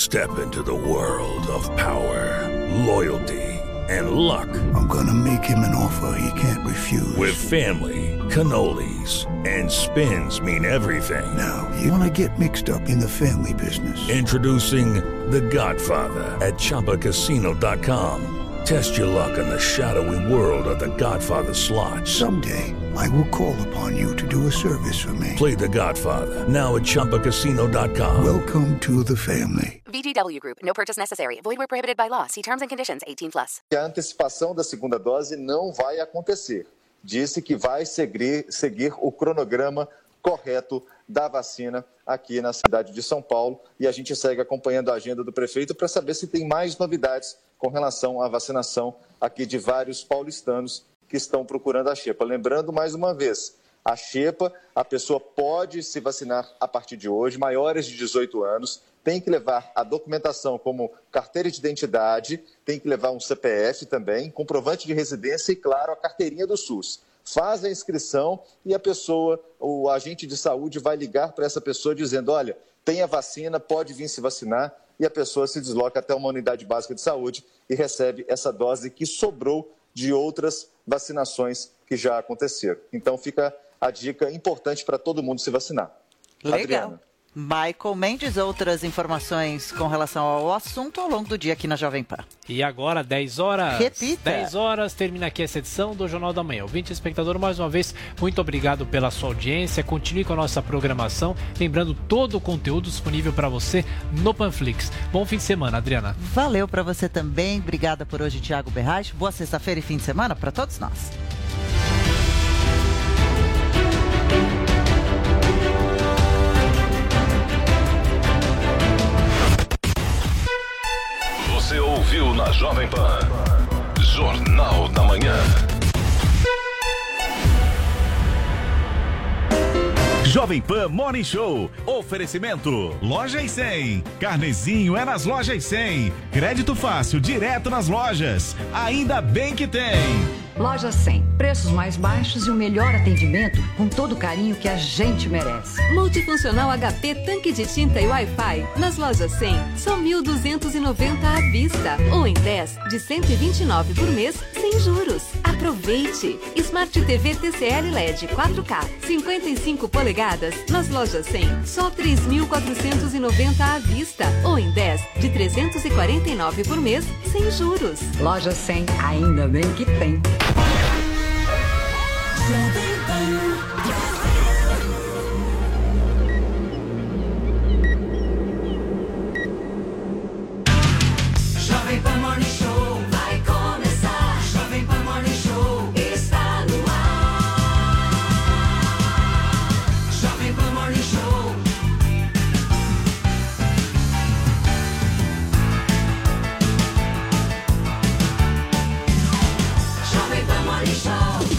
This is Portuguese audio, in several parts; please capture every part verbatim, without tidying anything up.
Step into the world of power, loyalty, and luck. I'm gonna make him an offer he can't refuse. With family, cannolis, and spins mean everything. Now, you wanna get mixed up in the family business. Introducing The Godfather at Chumba Casino dot com. Test your luck in the shadowy world of The Godfather slot. Someday, I will call upon you to do a service for me. Play The Godfather, now at Chumba Casino dot com. Welcome to the family. V G W Group. No purchase necessary. Void where prohibited by law. See terms and conditions. eighteen plus. A antecipação da segunda dose não vai acontecer. Disse que vai seguir, seguir o cronograma correto da vacina aqui na cidade de São Paulo. E a gente segue acompanhando a agenda do prefeito para saber se tem mais novidades com relação à vacinação aqui de vários paulistanos que estão procurando a xepa. Lembrando mais uma vez, a xepa, a pessoa pode se vacinar a partir de hoje, maiores de dezoito anos, tem que levar a documentação como carteira de identidade, tem que levar um C P F também, comprovante de residência e, claro, a carteirinha do SUS. Faz a inscrição e a pessoa, o agente de saúde vai ligar para essa pessoa dizendo, olha, tem a vacina, pode vir se vacinar, e a pessoa se desloca até uma unidade básica de saúde e recebe essa dose que sobrou de outras vacinações que já aconteceram. Então fica a dica importante para todo mundo se vacinar. Legal. Adriana. Michael Mendes, outras informações com relação ao assunto ao longo do dia aqui na Jovem Pan. E agora, dez horas. Repita. dez horas, termina aqui essa edição do Jornal da Manhã. Ouvinte e espectador, mais uma vez, muito obrigado pela sua audiência. Continue com a nossa programação. Lembrando, todo o conteúdo disponível para você no Panflix. Bom fim de semana, Adriana. Valeu para você também. Obrigada por hoje, Thiago Berraich. Boa sexta-feira e fim de semana para todos nós. Você ouviu na Jovem Pan, Jornal da Manhã. Jovem Pan Morning Show. Oferecimento. Loja e cem. Carnezinho é nas Lojas cem. Crédito fácil, direto nas lojas. Ainda bem que tem. Loja cem. Preços mais baixos e o melhor atendimento com todo o carinho que a gente merece. Multifuncional H P, tanque de tinta e Wi-Fi. Nas Lojas cem, só mil duzentos e noventa à vista. Ou em dez de cento e vinte e nove por mês, sem juros. Aproveite! Smart T V T C L L E D quatro K, cinquenta e cinco polegadas. Nas Lojas cem, só três mil quatrocentos e noventa à vista. Ou em dez de trezentos e quarenta e nove por mês, sem juros. Loja cem, ainda bem que tem. Jovem Pan Morning Show vai começar. Jovem Pan Morning Show está no ar. Jovem Pan Morning Show. Jovem Pan Morning Show.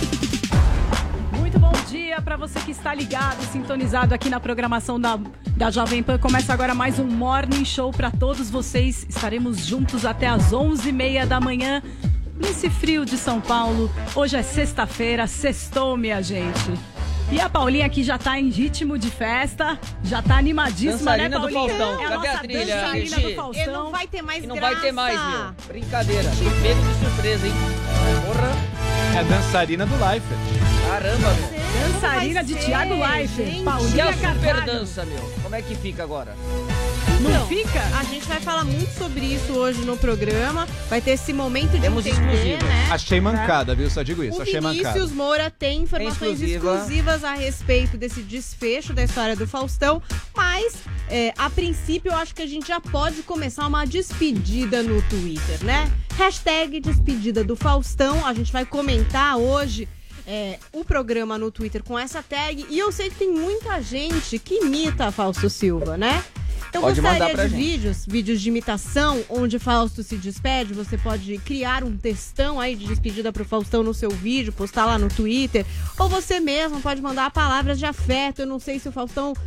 Para você que está ligado, sintonizado aqui na programação da, da Jovem Pan, começa agora mais um Morning Show para todos vocês. Estaremos juntos até às onze e meia da manhã, nesse frio de São Paulo. Hoje é sexta-feira, sextou, minha gente. E a Paulinha aqui já tá em ritmo de festa, já tá animadíssima, dançarina, né, Paulinha? do Faustão. É a Cadê nossa a trilha, dançarina Gigi? do Faustão. E não vai ter mais E não graça. vai ter mais, meu. Brincadeira. Pego de surpresa, hein? Porra. É a dançarina do Life. Caramba, meu. Dançarina de Thiago Leifert, E Paulinha a super Carvalho. dança, meu? Como é que fica agora? Não Então, fica? A gente vai falar muito sobre isso hoje no programa. Vai ter esse momento de Temos entender, exclusivas. né? Achei mancada, viu? Só digo isso, O achei mancada. Vinícius Moura tem informações Exclusiva. exclusivas a respeito desse desfecho da história do Faustão, mas é, a princípio eu acho que a gente já pode começar uma despedida no Twitter, né? Hashtag despedida do Faustão, a gente vai comentar hoje é, o programa no Twitter com essa tag, e eu sei que tem muita gente que imita Fausto Silva, né? Eu Pode mandar gostaria pra de gente. vídeos, vídeos de imitação, onde Fausto se despede. Você pode criar um textão aí de despedida pro Faustão no seu vídeo, postar lá no Twitter. Ou você mesmo pode mandar palavras de afeto. Eu não sei se o Faustão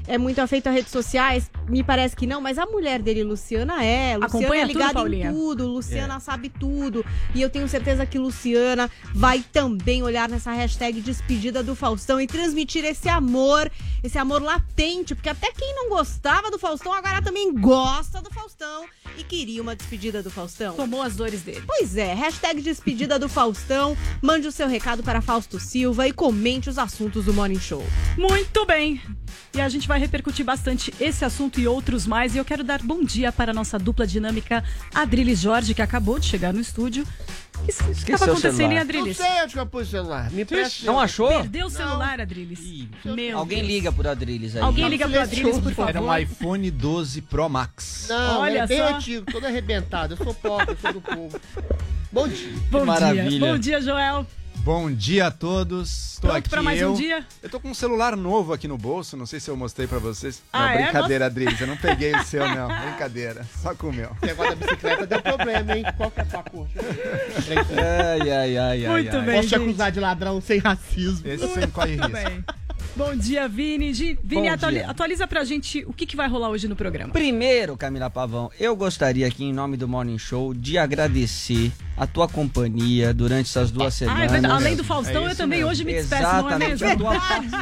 é muito afeito a redes sociais, me parece que não, mas a mulher dele, Luciana, é. Luciana Acompanha é ligada tudo, Paulinha. em tudo, Luciana É. sabe tudo. E eu tenho certeza que Luciana vai também olhar nessa hashtag despedida do Faustão e transmitir esse amor, esse amor latente, porque até quem não gostava do Faustão agora também gosta do Faustão e queria uma despedida do Faustão. Tomou as dores dele. Pois é, hashtag despedida do Faustão, mande o seu recado para Fausto Silva e comente os assuntos do Morning Show. Muito bem. E a gente vai repercutir bastante esse assunto e outros mais. E eu quero dar bom dia para a nossa dupla dinâmica Adriles Jorge, que acabou de chegar no estúdio. O que estava acontecendo, hein, Adriles? Não sei onde que eu pus o celular. Me presta. Não achou? Perdeu o celular, Adriles. Meu Alguém Deus. liga por Adriles aí. Alguém liga pro Adriles, por favor. Era um iPhone doze Pro Max. Não, Olha é bem só. antigo, todo arrebentado. Eu sou pobre, eu sou do povo. Bom dia. Bom maravilha. dia. Bom dia, Joel. Bom dia a todos. Tô Pronto aqui pra mais eu. um dia? Eu tô com um celular novo aqui no bolso, não sei se eu mostrei pra vocês. Ah, não, é? brincadeira, Adriles, eu não peguei o seu não, brincadeira, só com o meu. Esse negócio da bicicleta deu problema, hein? Qual que é a sua cor? Deixa eu ver. Ai, ai, ai, ai. Muito ai. bem, Posso te gente. acusar de ladrão sem racismo. Esse sem corre Muito risco. bem. Bom dia, Vini. Gi- Vini, Bom atuali- dia. atualiza pra gente o que, que vai rolar hoje no programa. Primeiro, Camila Pavão, eu gostaria aqui, em nome do Morning Show, de agradecer a tua companhia durante essas duas Ah, semanas. é verdade. Além do Faustão, É eu isso também mesmo. hoje me despeço, não é Exatamente. mesmo? A tua,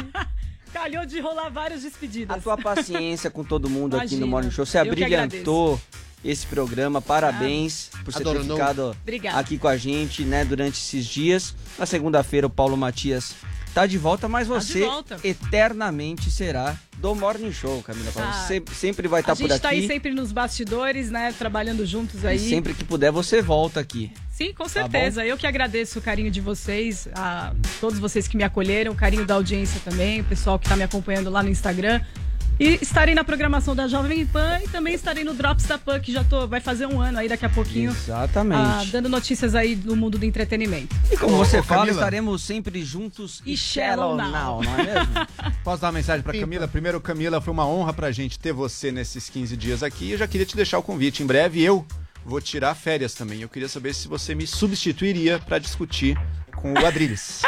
Calhou de rolar várias despedidas. a tua paciência com todo mundo aqui Imagina. no Morning Show. Você Eu que abrilhantou esse programa. Parabéns por você Adoro ter não. ficado Obrigada. aqui com a gente, né, durante esses dias. Na segunda-feira, o Paulo Matias tá de volta, mas Tá de você volta. eternamente será do Morning Show, Camila Pavão. Ah, Você sempre vai estar A por gente aqui. tá aí sempre nos bastidores, né? Trabalhando juntos aí. E sempre que puder, você volta aqui. Sim, com Tá certeza. Eu que agradeço o carinho de vocês, a todos vocês que me acolheram, o carinho da audiência também, o pessoal que tá me acompanhando lá no Instagram. E estarei na programação da Jovem Pan e também estarei no Drops da Pan, que já tô, vai fazer um ano aí daqui a pouquinho. Exatamente. ah, dando notícias aí do mundo do entretenimento. E como Ô, você ô, fala, Camila. estaremos sempre juntos e, E shallow shallow now, now. não é mesmo? Posso dar uma mensagem pra Camila? Primeiro, Camila, foi uma honra pra gente ter você nesses quinze dias aqui. Eu já queria te deixar o convite. Em breve eu vou tirar férias também. Eu queria saber se você me substituiria pra discutir com o Adriles.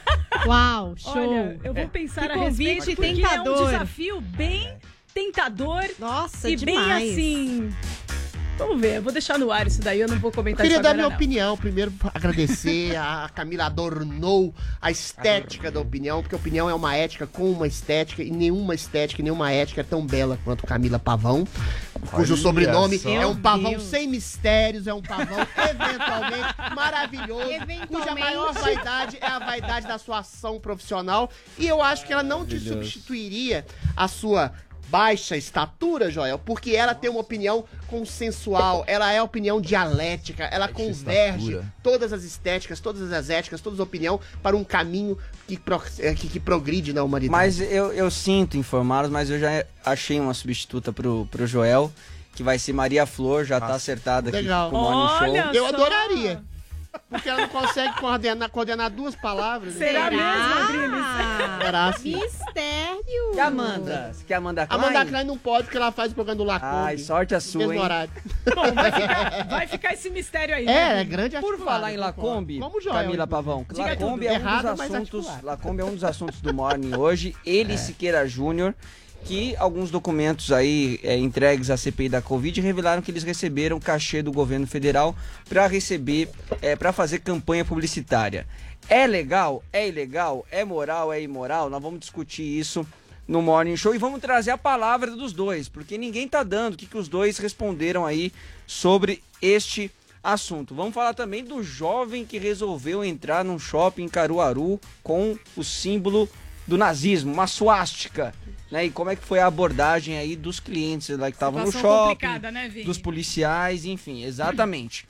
Uau, show. Olha, eu vou pensar Que a respeito, convite porque tentador. é um desafio bem tentador Nossa, e demais. bem assim... Vamos ver, eu vou deixar no ar isso daí, eu não vou Eu comentar queria isso dar agora, minha não. opinião. Primeiro, agradecer. A Camila adornou a estética da opinião, porque a opinião é uma ética com uma estética, e nenhuma estética e nenhuma ética é tão bela quanto Camila Pavão, cujo Olha sobrenome só. é um Meu pavão Deus. sem mistérios, é um pavão eventualmente maravilhoso, Eventualmente. cuja maior vaidade é a vaidade da sua ação profissional. E eu acho que ela não te substituiria a sua baixa estatura, Joel, porque ela tem uma opinião consensual, ela é opinião dialética, ela Baixa converge estatura. todas as estéticas, todas as éticas, todas as opiniões para um caminho que, pro, eh, que, que progride na humanidade. Mas eu, eu sinto informar, mas eu já achei uma substituta pro, pro Joel, que vai ser Maria Flor, já tá acertada aqui Legal. com o Morning Olha Show. Eu só. adoraria. Porque ela não consegue coordenar, coordenar duas palavras. Será né? mesmo, Adriles? Será assim? Mistério. E a Amanda? Você quer a Amanda A Klein? Amanda Klein não pode, porque ela faz o programa do Lacombe. Ai, sorte a sua, mesmo hein? horário. Bom, vai ficar, vai ficar esse mistério aí. É, né? é grande Por articulada, falar em concordo. Lacombe, Como o Joel, Camila Pavão, Diga Lacombe tudo. é, um Errado, dos mas assuntos, articulado. Lacombe é um dos assuntos do Morning hoje. Ele, Siqueira Júnior, que alguns documentos aí é, entregues à C P I da Covid revelaram que eles receberam cachê do governo federal para receber, é, para fazer campanha publicitária. É legal? É ilegal? É moral? É imoral? Nós vamos discutir isso no Morning Show e vamos trazer a palavra dos dois, porque ninguém tá dando o que, que os dois responderam aí sobre este assunto. Vamos falar também do jovem que resolveu entrar num shopping em Caruaru com o símbolo do nazismo, uma suástica, né? E como é que foi a abordagem aí dos clientes lá que estavam no Situação shopping, complicada, né, Vini? dos policiais, enfim, exatamente.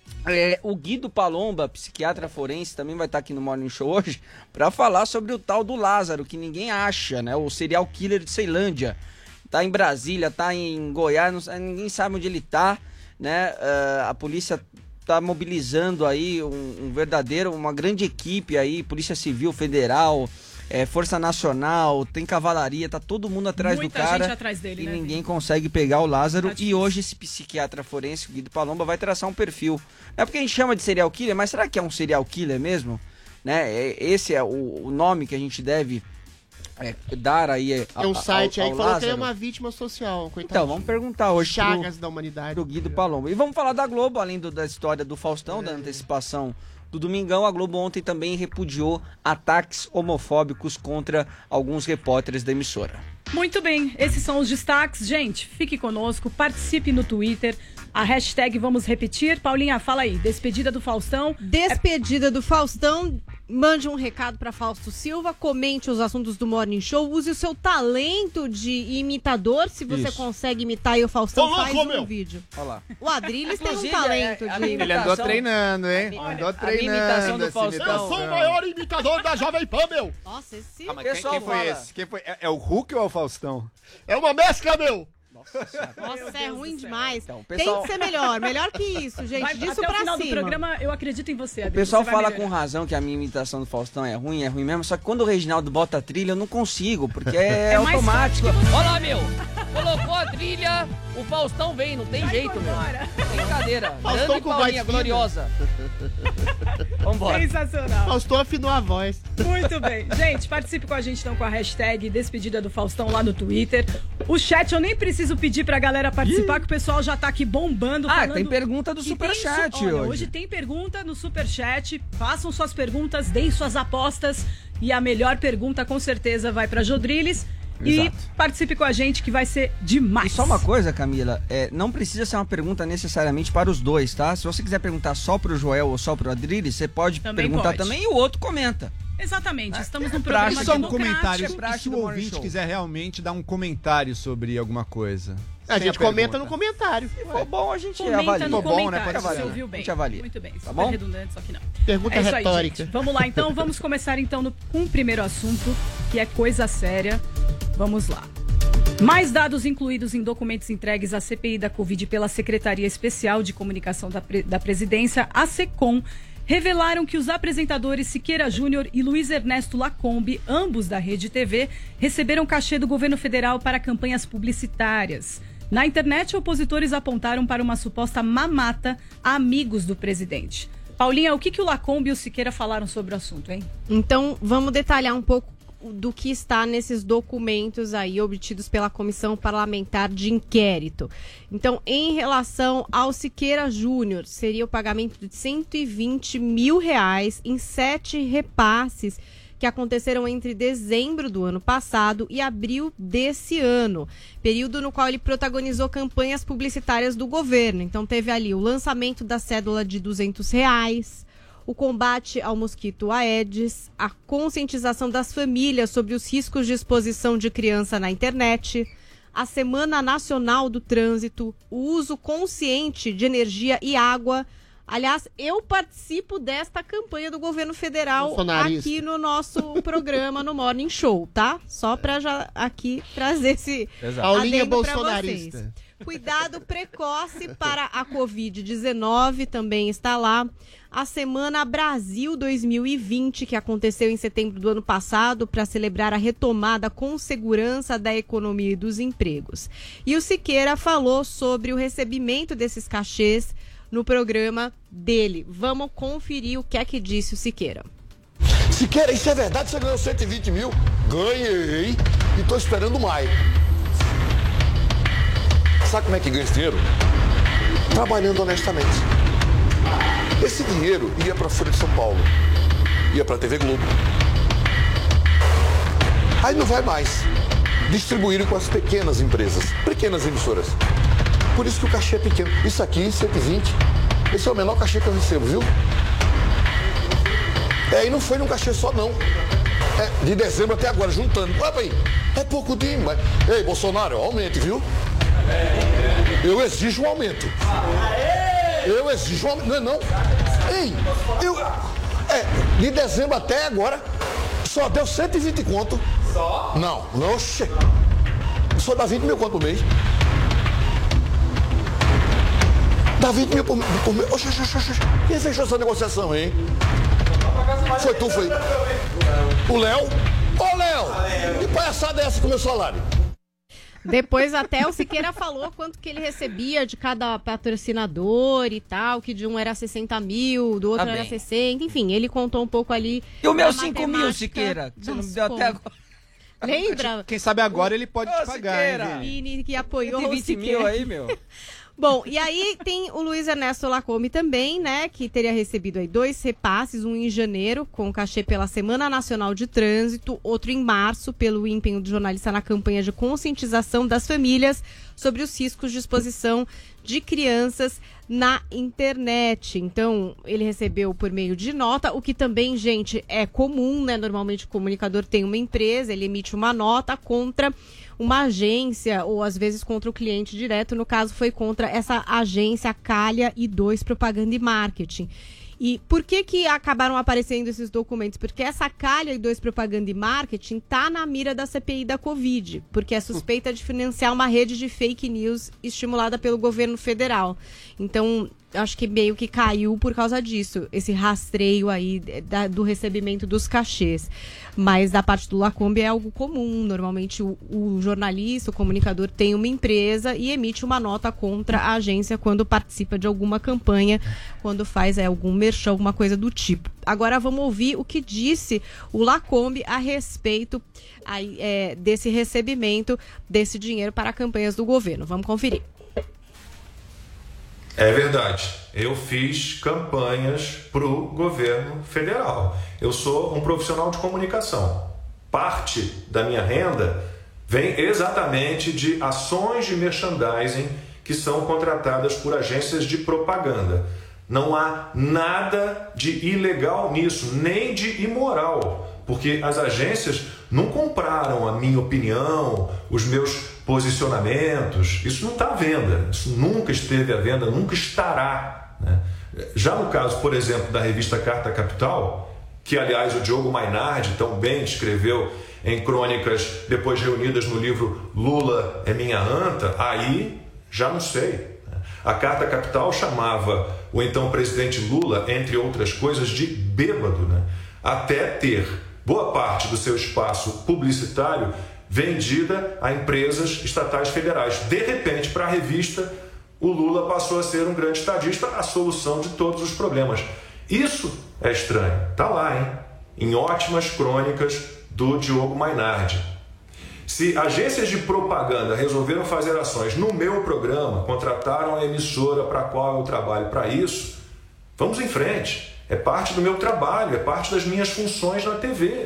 É, o Guido Palomba, psiquiatra forense, também vai estar aqui no Morning Show hoje para falar sobre o tal do Lázaro, que ninguém acha, né? O serial killer de Ceilândia. Tá em Brasília, tá em Goiás, não sabe- ninguém sabe onde ele tá, né? Ah, a polícia tá mobilizando aí um, um verdadeiro, uma grande equipe aí, Polícia Civil Federal, é, Força Nacional, tem cavalaria, tá todo mundo atrás Muita do cara gente atrás dele, e né, ninguém consegue pegar o Lázaro. Tá E difícil. hoje esse psiquiatra forense, o Guido Palomba, vai traçar um perfil. Não é porque a gente chama de serial killer, mas será que é um serial killer mesmo? Né? É- Esse é o, o nome que a gente deve é, dar aí... Tem um site ao, aí ao que falou que ele é Lázaro. uma vítima social, coitado. Então, vamos perguntar hoje Chagas pro, da humanidade. pro Guido Palombo. E vamos falar da Globo, além do, da história do Faustão, É. da antecipação do Domingão. A Globo ontem também repudiou ataques homofóbicos contra alguns repórteres da emissora. Muito bem, esses são os destaques. Gente, fique conosco, participe no Twitter. A hashtag vamos repetir. Paulinha, fala aí. Despedida do Faustão. Despedida do Faustão. Mande um recado para Fausto Silva, comente os assuntos do Morning Show, use o seu talento de imitador, se você Isso. consegue imitar e o Faustão Ô, faz louco, um meu. vídeo. Olha lá. O Adrilles tem um Inclusive, talento é, a de minha imitação. Ele andou treinando, hein? Olha, andou a minha treinando. imitação do essa Faustão. imitação. Eu sou o maior imitador da Jovem Pan, meu. Nossa, esse... Ah, mas quem, Pessoal quem foi fala. esse? Quem foi? É, é o Hulk ou é o Faustão? É uma mescla, meu. Nossa, é ruim demais. Então, pessoal- Tem que ser melhor, melhor que isso, gente. Vai, Disso até pra o final cima. do programa, eu acredito em você, O Adriano. pessoal Você vai fala melhorar. com razão que a minha imitação do Faustão é ruim, é ruim mesmo, só que quando o Reginaldo bota a trilha, eu não consigo, porque é, É mais automático. forte que você. Olha lá, meu. Colocou a trilha, o Faustão vem, não tem jeito, meu. Brincadeira. Faustão Grande com Paulinha, voz gloriosa. Vambora. Sensacional. Faustão afinou a voz. Muito bem. Gente, participe com a gente então com a hashtag Despedida do Faustão lá no Twitter. O chat eu nem preciso pedir pra galera participar, que o pessoal já tá aqui bombando. Ah, falando tem pergunta do que Superchat tem su- olha, hoje. Hoje tem pergunta no Superchat. Façam suas perguntas, deem suas apostas. E a melhor pergunta com certeza vai pra Jodriles. E Exato. participe com a gente que vai ser demais. E só uma coisa, Camila, é, não precisa ser uma pergunta necessariamente para os dois, tá? Se você quiser perguntar só pro Joel ou só pro Adriles, você pode Também perguntar pode. também e o outro comenta. Exatamente, estamos num Pra programa só um democrático. comentário. é praxe E se o do Morning ouvinte Show. quiser realmente dar um comentário sobre alguma coisa? A Sem gente comenta pergunta. no comentário. Se for bom, a gente Comenta avalia. no For bom, né? comentário, Pode você avalia. ouviu bem. A gente avalia. Muito bem, super bom? redundante, só que não. Pergunta É isso aí, retórica. gente. Vamos lá, então. Vamos começar, então, no, com o primeiro assunto, que é coisa séria. Vamos lá. Mais dados incluídos em documentos entregues à C P I da Covid pela Secretaria Especial de Comunicação da, Pre- da Presidência, a SECOM, revelaram que os apresentadores Siqueira Júnior e Luiz Ernesto Lacombe, ambos da Rede T V, receberam cachê do governo federal para campanhas publicitárias. Na internet, opositores apontaram para uma suposta mamata a amigos do presidente. Paulinha, o que, que o Lacombe e o Siqueira falaram sobre o assunto, hein? Então, vamos detalhar um pouco do que está nesses documentos aí obtidos pela Comissão Parlamentar de Inquérito. Então, em relação ao Siqueira Júnior, seria o pagamento de cento e vinte mil reais em sete repasses que aconteceram entre dezembro do ano passado e abril desse ano, período no qual ele protagonizou campanhas publicitárias do governo. Então, teve ali o lançamento da cédula de duzentos reais, o combate ao mosquito Aedes, a conscientização das famílias sobre os riscos de exposição de criança na internet, a Semana Nacional do Trânsito, o uso consciente de energia e água. Aliás, eu participo desta campanha do governo federal Bolsonarista. aqui no nosso programa, no Morning Show, tá? Só para já aqui trazer esse Paulinha adendo pra bolsonarista. vocês. Cuidado precoce para a covid dezenove também está lá. A Semana Brasil dois mil e vinte, que aconteceu em setembro do ano passado, para celebrar a retomada com segurança da economia e dos empregos. E o Siqueira falou sobre o recebimento desses cachês no programa dele. Vamos conferir o que é que disse o Siqueira. Siqueira, isso é verdade? Você ganhou cento e vinte mil? Ganhei e tô esperando mais. Sabe como é que ganha esse dinheiro? Trabalhando honestamente. Esse dinheiro ia para a Folha de São Paulo, ia para a T V Globo. Aí não vai mais. Distribuíram com as pequenas empresas, pequenas emissoras. Por isso que o cachê é pequeno. Isso aqui, cento e vinte, esse é o menor cachê que eu recebo, viu? É, e não foi num cachê só, não. É, de dezembro até agora, juntando. Olha aí, é pouco dinheiro, mas... Ei, Bolsonaro, aumente, viu? Eu exijo um aumento. Eu exijo um aumento, não é não? Ei, eu... É, de dezembro até agora, só deu cento e vinte conto. Só? Não, não, oxe. Só dá vinte mil conto por mês. Dá vinte mil por, por mês. Oxe, oxe, oxe, oxe. Quem fechou essa negociação, hein? Foi tu, foi? O Léo? Ô, Léo! Que palhaçada é essa com o meu salário? Depois até o Siqueira falou quanto que ele recebia de cada patrocinador e tal, que de um era sessenta mil, do outro Tá era bem. sessenta, enfim, ele contou um pouco ali. E o meu da cinco mil, matemática Siqueira? Que você não me das deu até contas. agora. Lembra? Quem sabe agora ele pode te pagar, hein, Vini? Vini, que apoiou Tem o vinte Siqueira. mil aí, meu. Bom, e aí tem o Luiz Ernesto Lacombe também, né, que teria recebido aí dois repasses, um em janeiro, com cachê pela Semana Nacional de Trânsito, outro em março, pelo empenho do jornalista na campanha de conscientização das famílias sobre os riscos de exposição de crianças na internet. Então, ele recebeu por meio de nota, o que também, gente, é comum, né? Normalmente o comunicador tem uma empresa, ele emite uma nota contra uma agência ou às vezes contra o cliente direto. No caso, foi contra essa agência Calha e dois Propaganda e Marketing. E por que que acabaram aparecendo esses documentos? Porque essa Calha e dois Propaganda e Marketing tá na mira da C P I da Covid, porque é suspeita de financiar uma rede de fake news estimulada pelo governo federal. Então, acho que meio que caiu por causa disso, esse rastreio aí da, do recebimento dos cachês. Mas da parte do Lacombe é algo comum. Normalmente o, o jornalista, o comunicador tem uma empresa e emite uma nota contra a agência quando participa de alguma campanha, quando faz é, algum merchan, alguma coisa do tipo. Agora vamos ouvir o que disse o Lacombe a respeito aí, é, desse recebimento desse dinheiro para campanhas do governo. Vamos conferir. É verdade, eu fiz campanhas para o governo federal. Eu sou um profissional de comunicação. Parte da minha renda vem exatamente de ações de merchandising que são contratadas por agências de propaganda. Não há nada de ilegal nisso, nem de imoral, porque as agências não compraram a minha opinião, os meus posicionamentos. Isso não está à venda, isso nunca esteve à venda, nunca estará, né? Já no caso, por exemplo, da revista Carta Capital, que aliás o Diogo Mainardi tão bem escreveu em crônicas depois reunidas no livro Lula é Minha Anta, aí já não sei. A Carta Capital chamava o então presidente Lula, entre outras coisas, de bêbado, né? Até ter boa parte do seu espaço publicitário vendida a empresas estatais federais. De repente, para a revista, o Lula passou a ser um grande estadista, a solução de todos os problemas. Isso é estranho. Está lá, hein? Em ótimas crônicas do Diogo Mainardi. Se agências de propaganda resolveram fazer ações no meu programa, contrataram a emissora para a qual eu trabalho para isso, vamos em frente. É parte do meu trabalho, é parte das minhas funções na T V.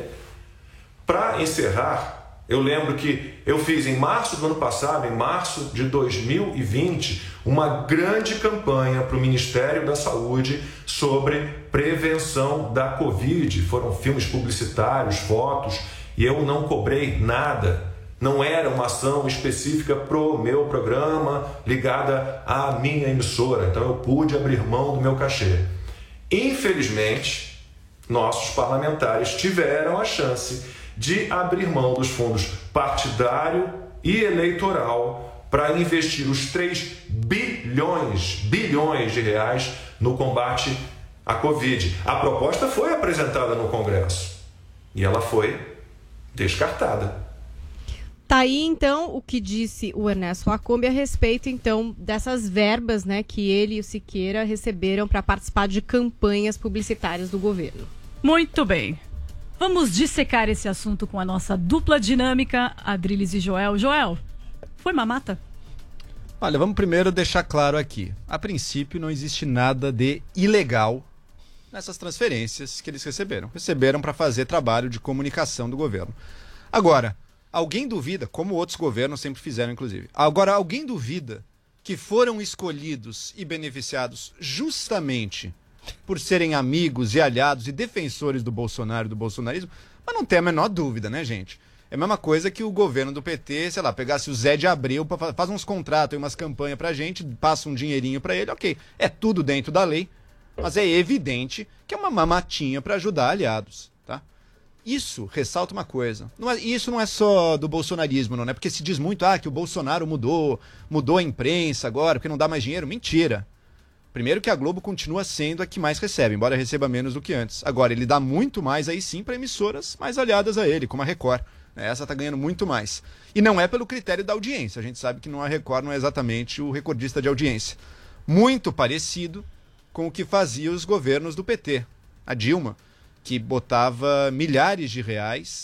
Para encerrar, eu lembro que eu fiz em março do ano passado, em março de dois mil e vinte, uma grande campanha para o Ministério da Saúde sobre prevenção da Covid. Foram filmes publicitários, fotos, e eu não cobrei nada. Não era uma ação específica pro meu programa, ligada à minha emissora. Então eu pude abrir mão do meu cachê. Infelizmente, nossos parlamentares tiveram a chance de abrir mão dos fundos partidário e eleitoral para investir os três bilhões, bilhões de reais no combate à Covid. A proposta foi apresentada no Congresso e ela foi descartada. Tá aí, então, o que disse o Ernesto Lacombe a respeito, então, dessas verbas, né, que ele e o Siqueira receberam para participar de campanhas publicitárias do governo. Muito bem. Vamos dissecar esse assunto com a nossa dupla dinâmica, Adriles e Joel. Joel, foi mamata? Olha, vamos primeiro deixar claro aqui. A princípio, não existe nada de ilegal nessas transferências que eles receberam. Receberam para fazer trabalho de comunicação do governo. Agora, alguém duvida, como outros governos sempre fizeram, inclusive. Agora, alguém duvida que foram escolhidos e beneficiados justamente por serem amigos e aliados e defensores do Bolsonaro e do bolsonarismo? Mas não tem a menor dúvida, né, gente? É a mesma coisa que o governo do P T, sei lá, pegasse o Zé de Abreu, pra, faz uns contratos e umas campanhas pra gente, passa um dinheirinho pra ele, ok. É tudo dentro da lei, mas é evidente que é uma mamatinha pra ajudar aliados, tá? Isso ressalta uma coisa. Não é, isso não é só do bolsonarismo, não é? Porque se diz muito, ah, que o Bolsonaro mudou, mudou a imprensa agora, porque não dá mais dinheiro. Mentira. Primeiro que a Globo continua sendo a que mais recebe, embora receba menos do que antes. Agora, ele dá muito mais aí sim para emissoras mais aliadas a ele, como a Record. Essa tá ganhando muito mais. E não é pelo critério da audiência. A gente sabe que não a Record não é exatamente o recordista de audiência. Muito parecido com o que fazia os governos do P T. A Dilma, que botava milhares de reais,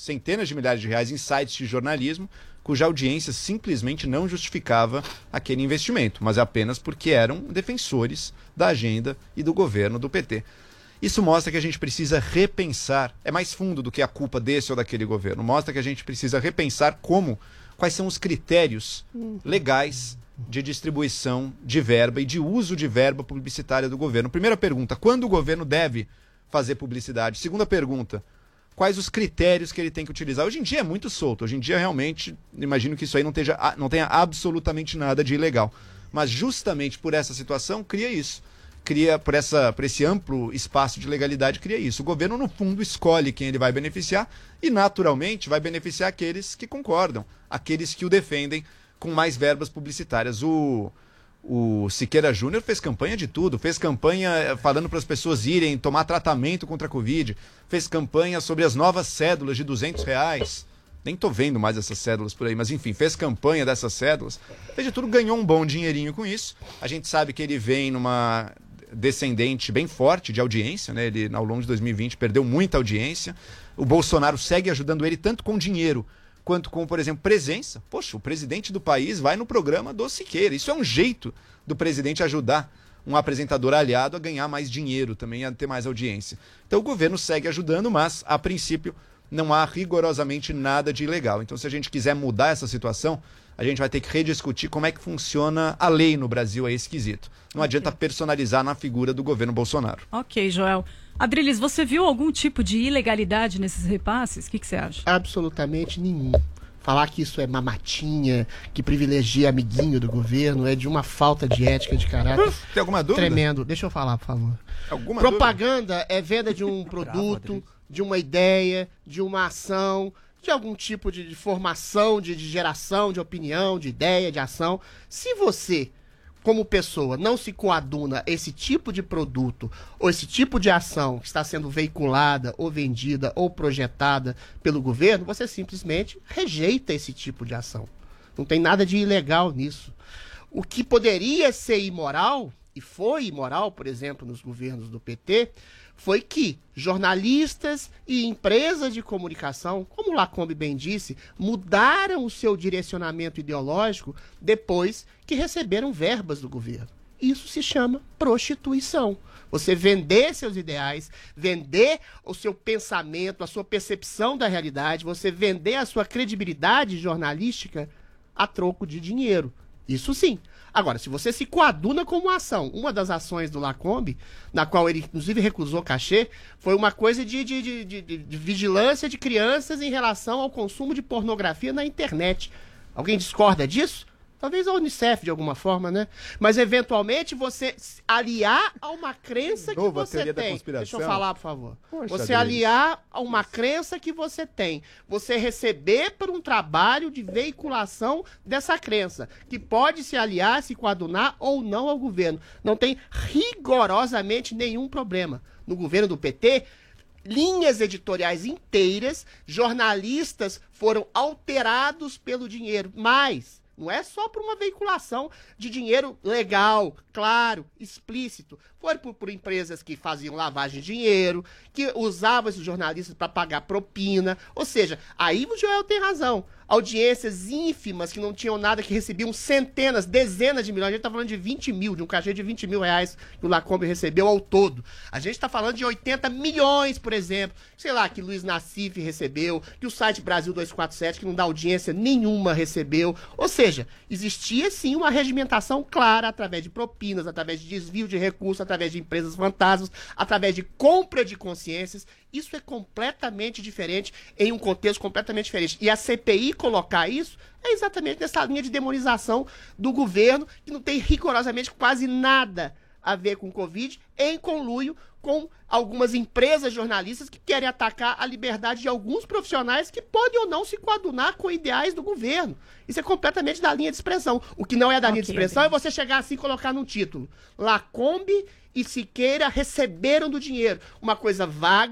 centenas de milhares de reais em sites de jornalismo, cuja audiência simplesmente não justificava aquele investimento, mas apenas porque eram defensores da agenda e do governo do P T. Isso mostra que a gente precisa repensar, é mais fundo do que a culpa desse ou daquele governo, mostra que a gente precisa repensar como, quais são os critérios legais de distribuição de verba e de uso de verba publicitária do governo. Primeira pergunta, quando o governo deve fazer publicidade? Segunda pergunta, quais os critérios que ele tem que utilizar? Hoje em dia é muito solto, hoje em dia realmente, imagino que isso aí não, teja, não tenha absolutamente nada de ilegal. Mas justamente por essa situação, cria isso. Cria, por, essa, por esse amplo espaço de legalidade, cria isso. O governo, no fundo, escolhe quem ele vai beneficiar e, naturalmente, vai beneficiar aqueles que concordam, aqueles que o defendem com mais verbas publicitárias. O, o Siqueira Júnior fez campanha de tudo, fez campanha falando para as pessoas irem tomar tratamento contra a Covid, fez campanha sobre as novas cédulas de duzentos reais. Nem tô vendo mais essas cédulas por aí, mas enfim, fez campanha dessas cédulas. Fez de tudo, ganhou um bom dinheirinho com isso. A gente sabe que ele vem numa descendente bem forte de audiência, né? Ele, ao longo de dois mil e vinte, perdeu muita audiência. O Bolsonaro segue ajudando ele tanto com dinheiro quanto com, por exemplo, presença. Poxa, o presidente do país vai no programa do Siqueira. Isso é um jeito do presidente ajudar um apresentador aliado a ganhar mais dinheiro também, a ter mais audiência. Então o governo segue ajudando, mas, a princípio, não há rigorosamente nada de ilegal. Então, se a gente quiser mudar essa situação, a gente vai ter que rediscutir como é que funciona a lei no Brasil a esse quesito. Não adianta okay. personalizar na figura do governo Bolsonaro. Ok, Joel. Adriles, você viu algum tipo de ilegalidade nesses repasses? O que, que você acha? Absolutamente nenhum. Falar que isso é mamatinha, que privilegia amiguinho do governo, é de uma falta de ética, de caráter. Uf, tem alguma dúvida? Tremendo. Deixa eu falar, por favor. Alguma Propaganda dúvida? É venda de um produto, de uma ideia, de uma ação, de algum tipo de, de formação, de, de geração, de opinião, de ideia, de ação. Se você, como pessoa, não se coaduna esse tipo de produto ou esse tipo de ação que está sendo veiculada ou vendida ou projetada pelo governo, você simplesmente rejeita esse tipo de ação. Não tem nada de ilegal nisso. O que poderia ser imoral, e foi imoral, por exemplo, nos governos do P T, foi que jornalistas e empresas de comunicação, como o Lacombe bem disse, mudaram o seu direcionamento ideológico depois que receberam verbas do governo. Isso se chama prostituição. Você vender seus ideais, vender o seu pensamento, a sua percepção da realidade, você vender a sua credibilidade jornalística a troco de dinheiro. Isso sim. Agora, se você se coaduna com uma ação, uma das ações do Lacombe, na qual ele inclusive recusou cachê, foi uma coisa de, de, de, de, de vigilância de crianças em relação ao consumo de pornografia na internet. Alguém discorda disso? Talvez a Unicef, de alguma forma, né? Mas, eventualmente, você aliar a uma crença que você tem. Deixa eu falar, por favor. Poxa, você Deus. aliar a uma crença que você tem. Você receber por um trabalho de veiculação dessa crença, que pode se aliar, se coadunar ou não ao governo. Não tem rigorosamente nenhum problema. No governo do P T, linhas editoriais inteiras, jornalistas foram alterados pelo dinheiro. Mas não é só por uma veiculação de dinheiro legal, claro, explícito. Foi por, por empresas que faziam lavagem de dinheiro, que usavam esses jornalistas para pagar propina. Ou seja, aí o Joel tem razão. Audiências ínfimas que não tinham nada, que recebiam centenas, dezenas de milhões. A gente está falando de vinte mil, de um cachê de vinte mil reais que o Lacombe recebeu ao todo. A gente está falando de oitenta milhões, por exemplo. Sei lá, que Luiz Nassif recebeu, que o site Brasil duzentos e quarenta e sete, que não dá audiência nenhuma, recebeu. Ou seja, existia sim uma regimentação clara através de propinas, através de desvio de recursos, através de empresas fantasmas, através de compra de consciências. Isso é completamente diferente, em um contexto completamente diferente. E a C P I colocar isso é exatamente nessa linha de demonização do governo, que não tem rigorosamente quase nada a ver com o Covid, em conluio com algumas empresas jornalistas que querem atacar a liberdade de alguns profissionais que podem ou não se coadunar com ideais do governo. Isso é completamente da linha de expressão. O que não é da okay, linha de expressão é você chegar assim e colocar num título: Lacombe e Siqueira receberam do dinheiro. Uma coisa vaga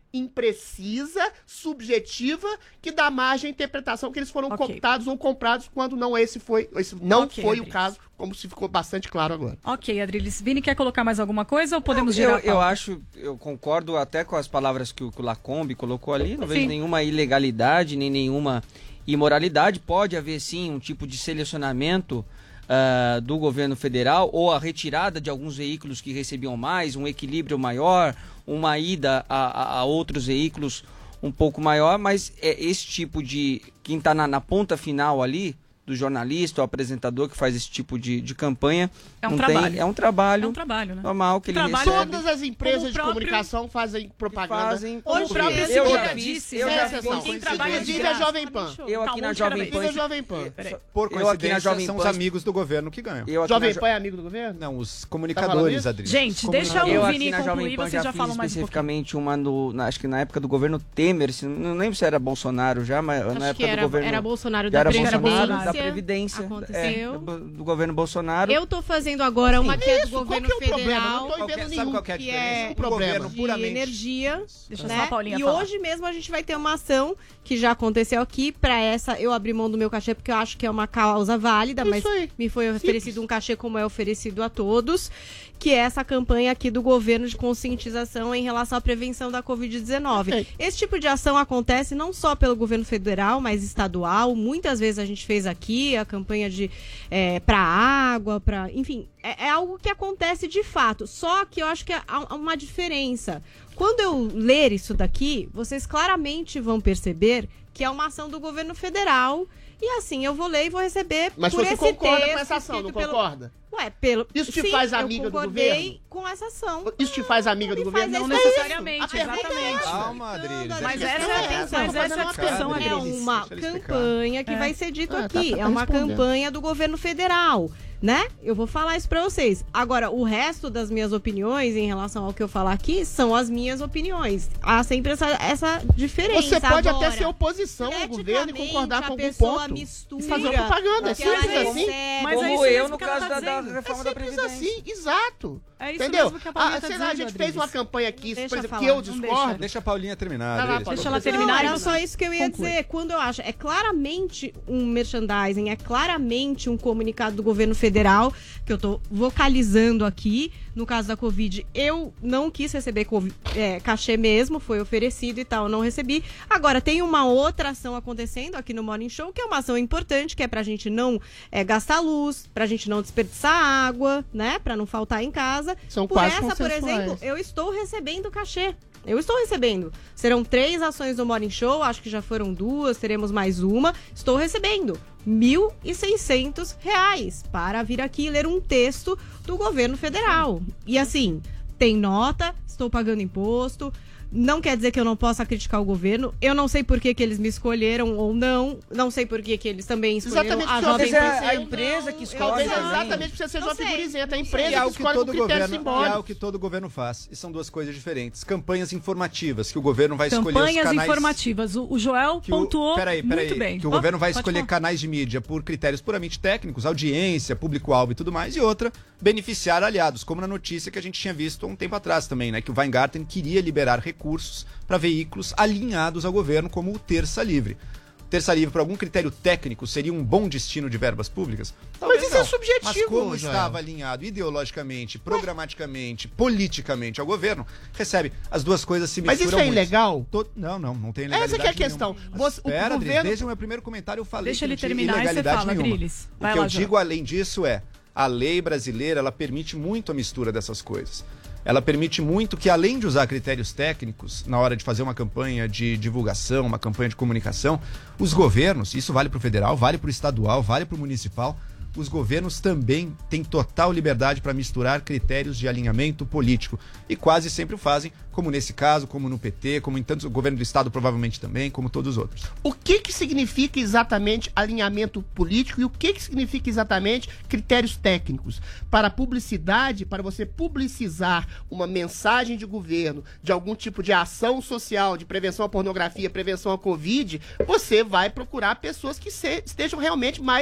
imprecisa, subjetiva, que dá margem à interpretação que eles foram Ok. cooptados ou comprados quando não esse foi, esse não Ok, foi o Adriles. caso, como se ficou bastante claro agora. Ok, Adriles. Vini, quer colocar mais alguma coisa ou podemos eu, girar a eu pauta? acho, eu concordo até com as palavras que o, que o Lacombe colocou ali. Não vejo Sim. nenhuma ilegalidade, nem nenhuma imoralidade. Pode haver sim um tipo de selecionamento ah, do governo federal ou a retirada de alguns veículos que recebiam mais, um equilíbrio maior, uma ida a, a, a outros veículos um pouco maior, mas é esse tipo de... Quem está na, na ponta final ali, do jornalista, o apresentador que faz esse tipo de, de campanha, É um não trabalho. Tem, é um trabalho, É um trabalho, né? normal que ele Trabalho recebe. Todas as empresas Como o de próprio- comunicação fazem propaganda. Fazem Hoje O próprio mesmo, eu já Siqueira fiz, disse, eu né? já Presta atenção. Quem trabalha de Inclusive graça. a Jovem Pan. Eu aqui na Jovem Pan. Inclusive a Jovem Pan. Por Eu aqui na coincidência, Jovem são os Pan- amigos do governo que ganham. Eu aqui Jovem na Jo- Pan é amigo do governo? Não, os Tá falando comunicadores, isso? Adriles. Gente, Os deixa comunicadores. o Eu Vini aqui na concluir, Jovem Pan vocês já já fiz falam mais um especificamente uma no, na- acho que na época do governo Temer, se, não lembro se era Bolsonaro já, mas na Acho época que do era, governo era Bolsonaro já da era Previdência. Bolsonaro da Previdência, Aconteceu. é, do, do governo Bolsonaro. Eu tô fazendo agora uma que é do Isso, qual governo que é o problema? federal. Não tô Qual que é- entendendo sabe nenhum. qual que é a que diferença? é Um governo de puramente... energia, Deixa né? só a Paulinha E falar. hoje mesmo a gente vai ter uma ação que já aconteceu aqui. Pra essa, eu abri mão do meu cachê porque eu acho que é uma causa válida, mas Isso aí. me foi oferecido um cachê como é oferecido a todos, que é essa campanha aqui do governo de conscientização em relação à prevenção da covid dezenove. Perfeito. Esse tipo de ação acontece não só pelo governo federal, mas estadual. Muitas vezes a gente fez aqui a campanha de é, para água, para, enfim, é, é algo que acontece de fato. Só que eu acho que há uma diferença. Quando eu ler isso daqui, vocês claramente vão perceber que é uma ação do governo federal. E assim, eu vou ler e vou receber Mas por você esse concorda texto com essa ação, não escrito pelo- concorda? Ué, pelo... Isso te Sim, faz eu amiga do concordei governo? com essa ação. Isso te faz amiga do me governo? faz Não essa- necessariamente, A pergunta é exatamente. essa. Calma, Adriles. Mas deixa essa ele é a explicar. atenção, mas essa é a discussão, Calma, É Adriles. uma Deixa ele explicar. campanha que É. vai ser dito Ah, tá- aqui. tá é uma respondendo. campanha do governo federal, né? Eu vou falar isso pra vocês. Agora, o resto das minhas opiniões em relação ao que eu falar aqui são as minhas opiniões. Há sempre essa, essa diferença. Você pode Agora, até ser oposição ao governo e concordar com a algum pessoa ponto. mistura E fazer propaganda, é que ela simples assim. recebe. Mas é Como isso eu mesmo no que ela caso tá da, da dizendo. reforma É da simples Previdência. assim, exato. É isso Entendeu? mesmo que a Paulinha Ah, tá sei lá, a dizendo, gente fez uma Adriles. campanha aqui, Deixa por exemplo, falar, que eu não discordo. Deixa a Paulinha terminar, Vai lá, Adriles. Paulinha. Deixa ela Não, terminar. era e só isso que eu ia conclui. dizer. Quando eu acho, é claramente um merchandising, é claramente um comunicado do governo federal, que eu tô vocalizando aqui. No caso da Covid, eu não quis receber COVID, é, cachê mesmo, foi oferecido e tal, eu não recebi. Agora, tem uma outra ação acontecendo aqui no Morning Show, que é uma ação importante, que é pra gente não é, gastar luz, pra gente não desperdiçar água, né? Pra não faltar em casa. São Por quase essa, por consensuais. exemplo, eu estou recebendo cachê. Eu estou recebendo. Serão três ações do Morning Show, acho que já foram duas, teremos mais uma. Estou recebendo mil e seiscentos reais para vir aqui e ler um texto do governo federal. E assim, tem nota, estou pagando imposto. Não quer dizer que eu não possa criticar o governo. Eu não sei por que, que eles me escolheram ou não. Não sei por que, que eles também escolheram Exatamente, a porque Jovem Talvez é Pan. a empresa que escolhe Talvez também. exatamente pra você ser Não jovem sei. gurizenta, a Não empresa E é que algo que escolhe todo com critério governo, e é simbólico. algo que todo governo faz. E são duas coisas diferentes. Campanhas informativas, que o governo vai escolher os Campanhas canais... informativas. O, o Joel que o- pontuou peraí, peraí, muito bem. que o Ó, governo vai pode escolher falar. canais de mídia por critérios puramente técnicos, audiência, público-alvo e tudo mais, e outra, beneficiar aliados, como na notícia que a gente tinha visto há um tempo atrás também, né, que o Weingarten queria liberar recursos para veículos alinhados ao governo, como o Terça Livre. Terça Livre, por algum critério técnico, seria um bom destino de verbas públicas? Talvez Mas isso é não. subjetivo, Mas como Joel. estava alinhado ideologicamente, programaticamente, politicamente ao governo, recebe. As duas coisas se Mas misturam isso é muito. ilegal? To- Não, não, não tem ilegalidade Essa que é a nenhuma. questão. Mas Você- o espera, Adriles, governo- desde o meu primeiro comentário eu falei Deixa que ele não tinha terminar e você ilegalidade fala, nenhuma. Adriles. O Vai que lá, eu Joel. digo além disso é, a lei brasileira, ela permite muito a mistura dessas coisas. Ela permite muito que, além de usar critérios técnicos na hora de fazer uma campanha de divulgação, uma campanha de comunicação, os governos, isso vale para o federal, vale para o estadual, vale para o municipal, os governos também têm total liberdade para misturar critérios de alinhamento político. E quase sempre o fazem, como nesse caso, como no P T, como em tantos, o governo do estado provavelmente também, como todos os outros. O que que significa exatamente alinhamento político e o que que significa exatamente critérios técnicos? Para publicidade, para você publicizar uma mensagem de governo, de algum tipo de ação social, de prevenção à pornografia, prevenção à Covid, você vai procurar pessoas que se- estejam realmente mais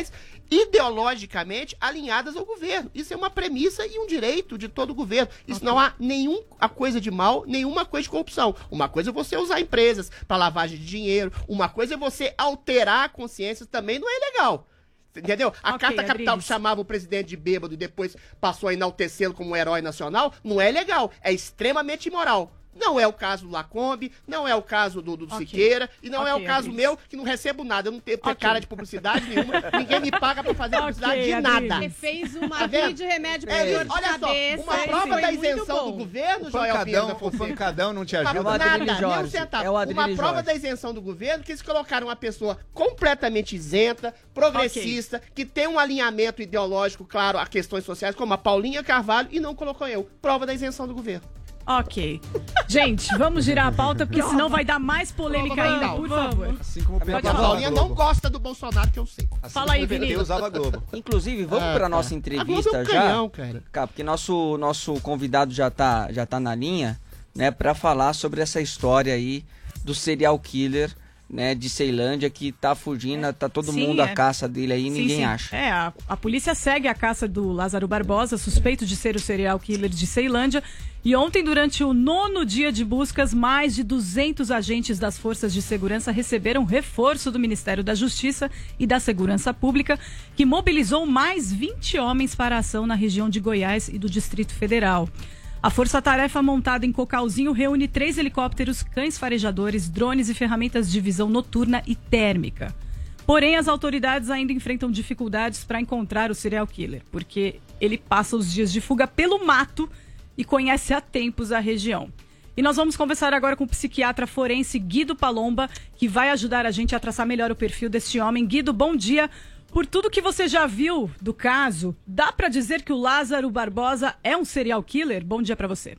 ideologicamente alinhadas ao governo. Isso é uma premissa e um direito de todo governo. Isso okay. não há nenhuma coisa de mal, nenhuma coisa de corrupção. Uma coisa é você usar empresas para lavagem de dinheiro, uma coisa é você alterar a consciência, também não é legal. Entendeu? A okay, Carta Capital Adriles. Que chamava o presidente de bêbado e depois passou a enaltecê-lo como um herói nacional, não é legal, é extremamente imoral. Não é o caso do Lacombe, não é o caso do, do okay. Siqueira, e não okay, é o caso Adriles. Meu, que não recebo nada. Eu não tenho okay. cara de publicidade nenhuma, ninguém me paga pra fazer publicidade okay, de Adriles. nada. Você fez uma via de remédio pra é, dor de olha cabeça. Só, uma prova da isenção do governo, o Joel Pinheiro da O pancadão não te ajuda. Uma, É nada, nem um centavo. É uma prova Jorge. Da isenção do governo, que eles colocaram uma pessoa completamente isenta, progressista, okay. que tem um alinhamento ideológico, claro, a questões sociais, como a Paulinha Carvalho, e não colocou eu. Prova da isenção do governo. Ok. Gente, vamos girar a pauta, porque senão vai dar mais polêmica ainda, por favor. Assim como a Paulinha não gosta do Bolsonaro, que eu sei. Assim Fala aí, Vinícius. usava a Globo. Inclusive, vamos ah, para nossa entrevista é um já. Canhão, cara. Cara, porque nosso, nosso convidado já tá, já tá na linha, né, para falar sobre essa história aí do serial killer, né, de Ceilândia, que tá fugindo, tá todo sim, mundo é. à caça dele aí e ninguém sim. acha. É, a, a polícia segue a caça do Lázaro Barbosa, suspeito de ser o serial killer de Ceilândia. E ontem, durante o nono dia de buscas, mais de duzentos agentes das forças de segurança receberam reforço do Ministério da Justiça e da Segurança Pública, que mobilizou mais vinte homens para a ação na região de Goiás e do Distrito Federal. A força-tarefa montada em Cocalzinho reúne três helicópteros, cães farejadores, drones e ferramentas de visão noturna e térmica. Porém, as autoridades ainda enfrentam dificuldades para encontrar o serial killer, porque ele passa os dias de fuga pelo mato e conhece há tempos a região. E nós vamos conversar agora com o psiquiatra forense Guido Palomba, que vai ajudar a gente a traçar melhor o perfil desse homem. Guido, bom dia. Por tudo que você já viu do caso, dá para dizer que o Lázaro Barbosa é um serial killer? Bom dia para você.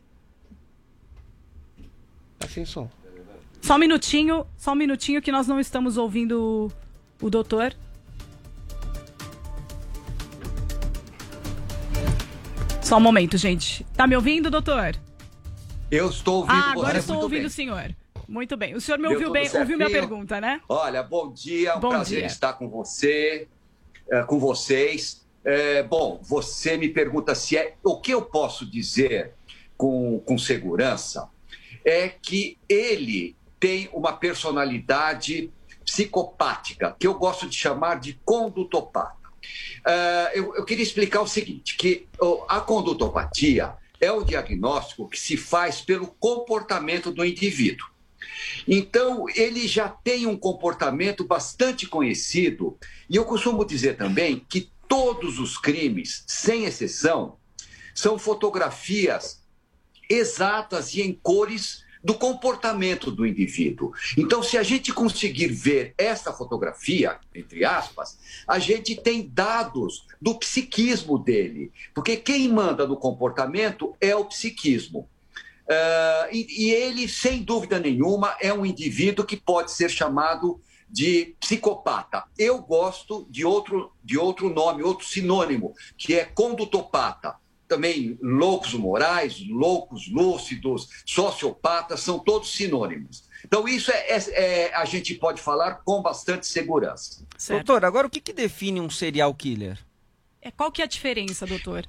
Tá sem som. Só um minutinho, só um minutinho que nós não estamos ouvindo o, o doutor. Só um momento, gente. Tá me ouvindo, doutor? Eu estou ouvindo Ah, agora você, estou ouvindo bem. o senhor. Muito bem. O senhor me Meu ouviu bem, certinho. ouviu minha pergunta, né? Olha, bom dia, um bom prazer dia. estar com você, é, com vocês. É, bom, você me pergunta se é... O que eu posso dizer com, com segurança é que ele tem uma personalidade psicopática, que eu gosto de chamar de condutopata. Uh, eu, eu queria explicar o seguinte, que uh, a condutopatia é o diagnóstico que se faz pelo comportamento do indivíduo. Então, ele já tem um comportamento bastante conhecido, e eu costumo dizer também que todos os crimes, sem exceção, são fotografias exatas e em cores do comportamento do indivíduo. Então, se a gente conseguir ver essa fotografia, entre aspas, a gente tem dados do psiquismo dele, porque quem manda no comportamento é o psiquismo. Uh, e, e ele, sem dúvida nenhuma, é um indivíduo que pode ser chamado de psicopata. Eu gosto de outro, de outro nome, outro sinônimo, que é condutopata. Também loucos morais, loucos lúcidos, sociopatas, são todos sinônimos. Então isso é, é, é, a gente pode falar com bastante segurança. Certo. Doutor, agora o que, que define um serial killer? É, qual que é a diferença, doutor?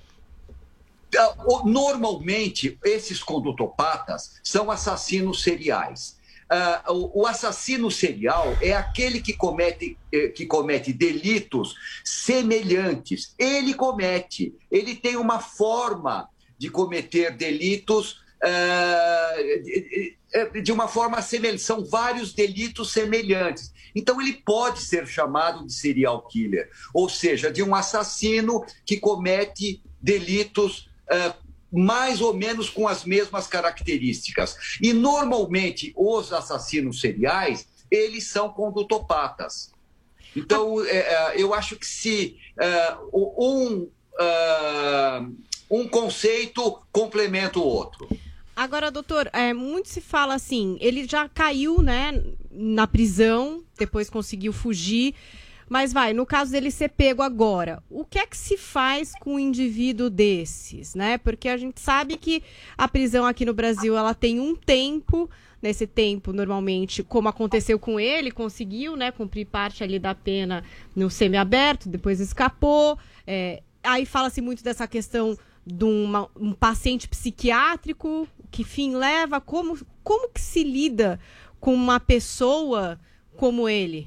Normalmente, esses condutopatas são assassinos seriais. Uh, o, o assassino serial é aquele que comete, eh, que comete delitos semelhantes. Ele comete, ele tem uma forma de cometer delitos uh, de, de uma forma semelhante. São vários delitos semelhantes. Então, ele pode ser chamado de serial killer, ou seja, de um assassino que comete delitos uh, mais ou menos com as mesmas características. E, normalmente, os assassinos seriais, eles são condutopatas. Então, é, eu acho que se uh, um, uh, um conceito complementa o outro. Agora, doutor, é, muito se fala assim, ele já caiu, né, na prisão, depois conseguiu fugir, Mas vai, no caso dele ser pego agora, o que é que se faz com um indivíduo desses, né? Porque a gente sabe que a prisão aqui no Brasil, ela tem um tempo. Nesse tempo, normalmente, como aconteceu com ele, conseguiu, né, cumprir parte ali da pena no semiaberto, depois escapou. É, aí fala-se muito dessa questão de uma, um paciente psiquiátrico, que fim leva, como, como que se lida com uma pessoa como ele?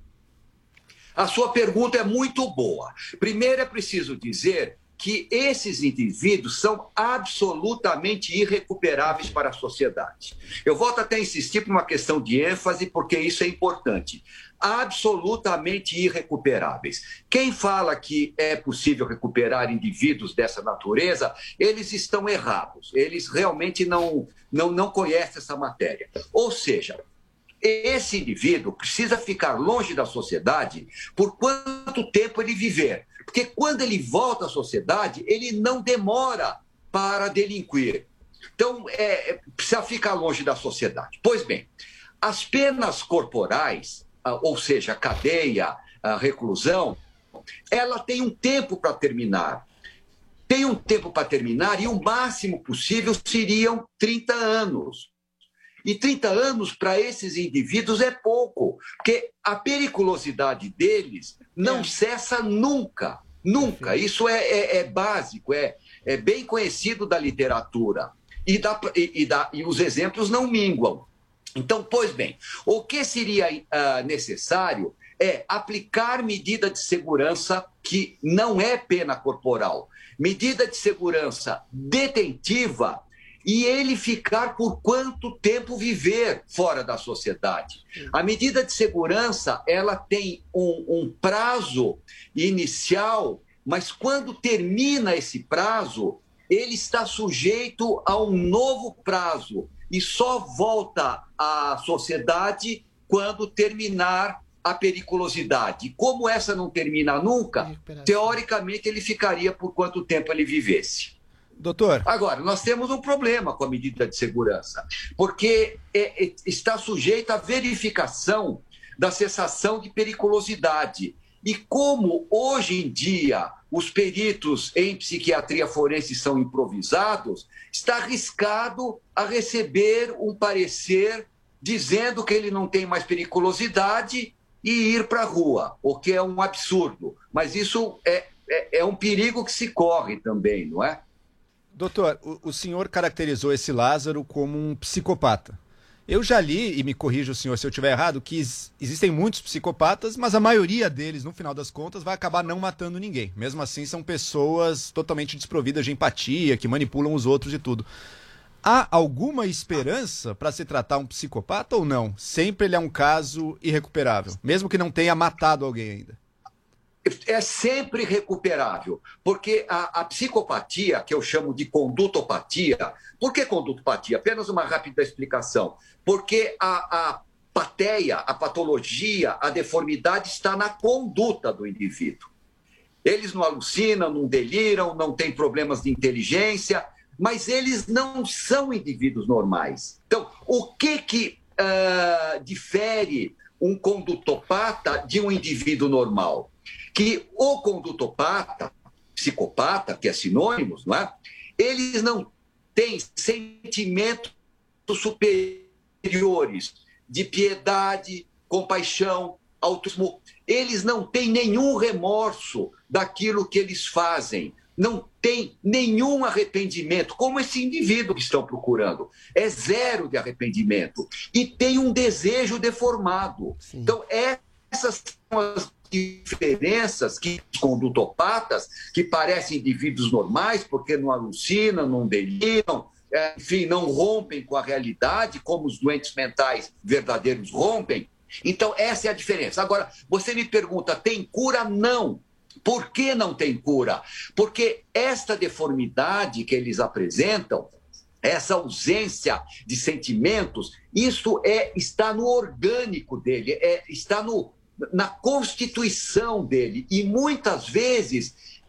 A sua pergunta é muito boa. Primeiro é preciso dizer que esses indivíduos são absolutamente irrecuperáveis para a sociedade. Eu volto até a insistir por uma questão de ênfase, porque isso é importante. Absolutamente irrecuperáveis. Quem fala que é possível recuperar indivíduos dessa natureza, eles estão errados. Eles realmente não, não, não conhecem essa matéria. Ou seja, esse indivíduo precisa ficar longe da sociedade por quanto tempo ele viver. Porque quando ele volta à sociedade, ele não demora para delinquir. Então, é, precisa ficar longe da sociedade. Pois bem, as penas corporais, ou seja, a cadeia, a reclusão, ela tem um tempo para terminar. Tem um tempo para terminar e o máximo possível seriam trinta anos. E trinta anos para esses indivíduos é pouco, porque a periculosidade deles não é. cessa nunca, nunca. Isso é, é, é básico, é, é bem conhecido da literatura. E, da, e, e, da, e os exemplos não minguam. Então, pois bem, o que seria uh, necessário é aplicar medida de segurança que não é pena corporal, medida de segurança detentiva, e ele ficar por quanto tempo viver fora da sociedade. A medida de segurança, ela tem um, um prazo inicial, mas quando termina esse prazo, ele está sujeito a um novo prazo e só volta à sociedade quando terminar a periculosidade. Como essa não termina nunca, teoricamente ele ficaria por quanto tempo ele vivesse. Doutor. Agora, nós temos um problema com a medida de segurança, porque é, é, está sujeita à verificação da cessação de periculosidade. E como hoje em dia os peritos em psiquiatria forense são improvisados, está arriscado a receber um parecer dizendo que ele não tem mais periculosidade e ir para a rua, o que é um absurdo. Mas isso é, é, é um perigo que se corre também, não é? Doutor, o, o senhor caracterizou esse Lázaro como um psicopata. Eu já li, e me corrija o senhor se eu estiver errado, que existem muitos psicopatas, mas a maioria deles, no final das contas, vai acabar não matando ninguém. Mesmo assim, são pessoas totalmente desprovidas de empatia, que manipulam os outros e tudo. Há alguma esperança para se tratar um psicopata ou não? Sempre ele é um caso irrecuperável, mesmo que não tenha matado alguém ainda. É sempre recuperável, porque a, a psicopatia, que eu chamo de condutopatia, por que condutopatia? Apenas uma rápida explicação. Porque a, a pateia, a patologia, a deformidade está na conduta do indivíduo. Eles não alucinam, não deliram, não têm problemas de inteligência, mas eles não são indivíduos normais. Então, o que, que uh, difere um condutopata de um indivíduo normal? Que o condutopata, psicopata, que é sinônimos, não é? Eles não têm sentimentos superiores de piedade, compaixão, altruísmo. Eles não têm nenhum remorso daquilo que eles fazem, não tem nenhum arrependimento, como esse indivíduo que estão procurando. É zero de arrependimento. E tem um desejo deformado. Sim. Então, essas são as diferenças que os condutopatas, que parecem indivíduos normais, porque não alucinam, não deliram, é, enfim, não rompem com a realidade, como os doentes mentais verdadeiros rompem. Então, essa é a diferença. Agora, você me pergunta, tem cura? Não. Por que não tem cura? Porque esta deformidade que eles apresentam, essa ausência de sentimentos, isso é, está no orgânico dele, é, está no na constituição dele, e muitas vezes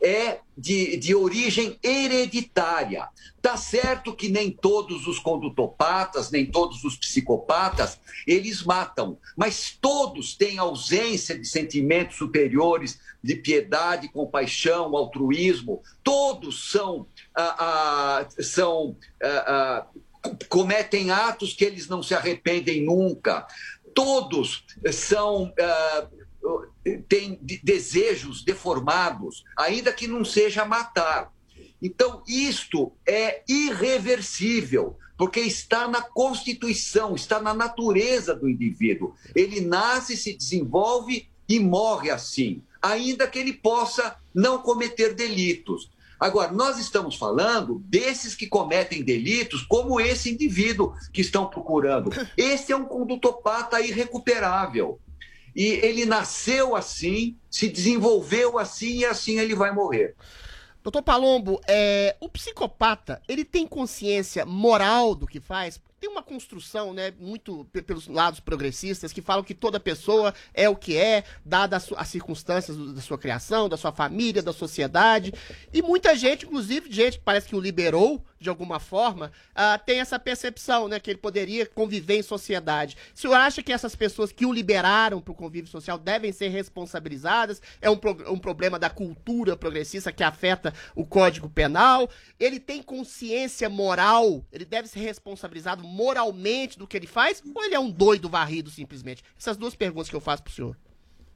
é de, de origem hereditária. Tá certo que nem todos os condutopatas, nem todos os psicopatas, eles matam, mas todos têm ausência de sentimentos superiores, de piedade, compaixão, altruísmo. Todos são, ah, ah, são ah, ah, cometem atos que eles não se arrependem nunca. Todos são... Ah, tem desejos deformados, ainda que não seja matar. Então, isto é irreversível, porque está na Constituição, está na natureza do indivíduo. Ele nasce, se desenvolve e morre assim, ainda que ele possa não cometer delitos. Agora, nós estamos falando desses que cometem delitos, como esse indivíduo que estão procurando. Esse é um condutopata irrecuperável. E ele nasceu assim, se desenvolveu assim e assim ele vai morrer. Doutor Palombo, é, o psicopata, ele tem consciência moral do que faz? Tem uma construção, né, muito pelos lados progressistas, que falam que toda pessoa é o que é, dada as circunstâncias da sua criação, da sua família, da sociedade. E muita gente, inclusive gente que parece que o liberou, de alguma forma, uh, tem essa percepção, né, que ele poderia conviver em sociedade. O senhor acha que essas pessoas que o liberaram para o convívio social devem ser responsabilizadas? É um, pro, um problema da cultura progressista que afeta o Código Penal? Ele tem consciência moral? Ele deve ser responsabilizado moralmente do que ele faz? Ou ele é um doido varrido, simplesmente? Essas duas perguntas que eu faço para o senhor.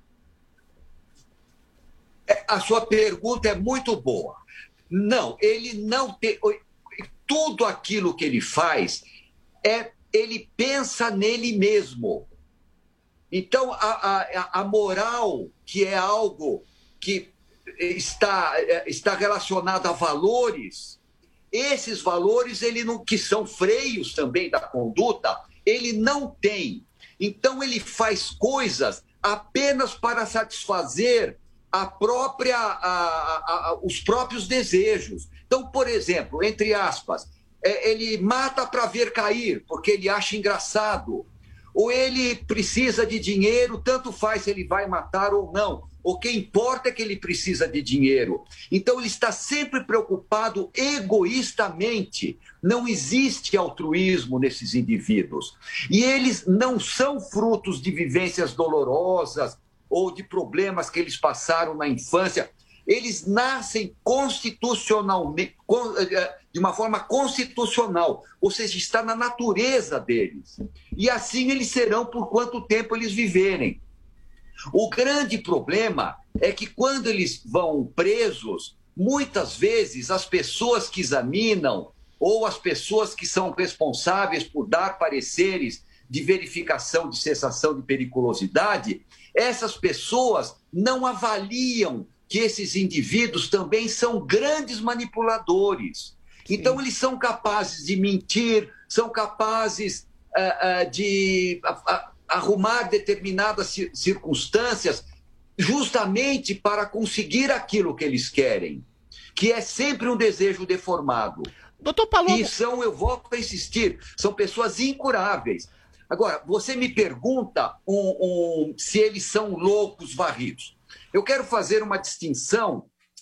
A sua pergunta é muito boa. Não, ele não tem... Tudo aquilo que ele faz, é, ele pensa nele mesmo. Então, a, a, a moral, que é algo que está, está relacionado a valores, esses valores, ele não, que são freios também da conduta, ele não tem. Então, ele faz coisas apenas para satisfazer a própria, a, a, os próprios desejos. Então, por exemplo, entre aspas, é, ele mata para ver cair, porque ele acha engraçado. Ou ele precisa de dinheiro, tanto faz se ele vai matar ou não. O que importa é que ele precisa de dinheiro. Então, ele está sempre preocupado egoístamente. Não existe altruísmo nesses indivíduos. E eles não são frutos de vivências dolorosas ou de problemas que eles passaram na infância. Eles nascem constitucionalmente, de uma forma constitucional, ou seja, está na natureza deles. E assim eles serão por quanto tempo eles viverem. O grande problema é que quando eles vão presos, muitas vezes as pessoas que examinam ou as pessoas que são responsáveis por dar pareceres de verificação de cessação de periculosidade, essas pessoas não avaliam que esses indivíduos também são grandes manipuladores. Sim. Então, eles são capazes de mentir, são capazes uh, uh, de uh, uh, arrumar determinadas circunstâncias justamente para conseguir aquilo que eles querem, que é sempre um desejo deformado. Doutor Palombo... E são, eu volto a insistir, são pessoas incuráveis. Agora, você me pergunta um, um, se eles são loucos varridos. Eu quero fazer uma distinção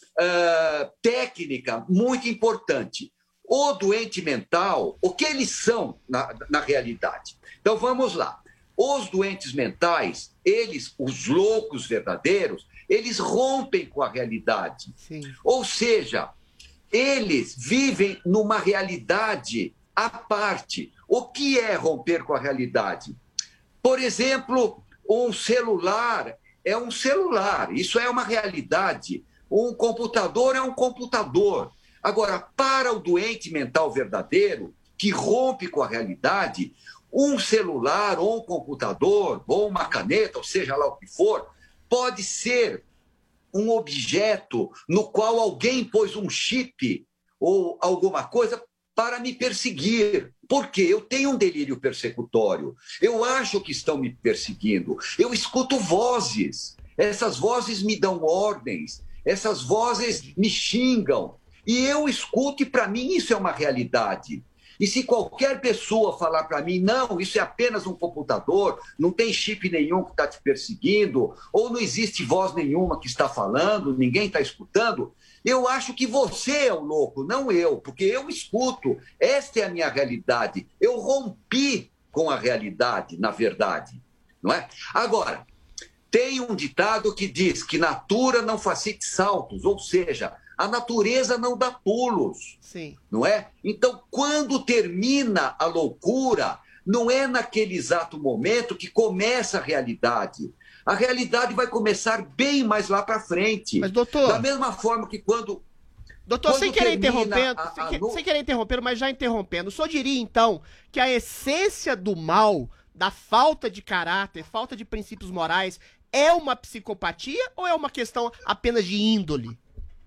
uh, técnica muito importante. O doente mental, o que eles são na, na realidade? Então, vamos lá. Os doentes mentais, eles, os loucos verdadeiros, eles rompem com a realidade. Sim. Ou seja, eles vivem numa realidade à parte. O que é romper com a realidade? Por exemplo, um celular é um celular, isso é uma realidade. Um computador é um computador. Agora, para o doente mental verdadeiro, que rompe com a realidade, um celular ou um computador ou uma caneta, ou seja lá o que for, pode ser um objeto no qual alguém pôs um chip ou alguma coisa para me perseguir. Por quê? Eu tenho um delírio persecutório. Eu acho que estão me perseguindo. Eu escuto vozes. Essas vozes me dão ordens. Essas vozes me xingam. E eu escuto e, para mim, isso é uma realidade. E se qualquer pessoa falar para mim, não, isso é apenas um computador, não tem chip nenhum que está te perseguindo, ou não existe voz nenhuma que está falando, ninguém está escutando, Eu acho que você é o louco, não eu, porque eu escuto. Esta é a minha realidade. Eu rompi com a realidade, na verdade. Não é? Agora, tem um ditado que diz que natura não facite saltos, ou seja, a natureza não dá pulos. Sim. Não é? Então, quando termina a loucura, não é naquele exato momento que começa a realidade. A realidade vai começar bem mais lá para frente. Mas, doutor... Da mesma forma que quando... Doutor, quando sem querer interrompendo, a, a... sem, que, sem querer interrompendo, mas já interrompendo, o senhor diria, então, que a essência do mal, da falta de caráter, falta de princípios morais, é uma psicopatia ou é uma questão apenas de índole?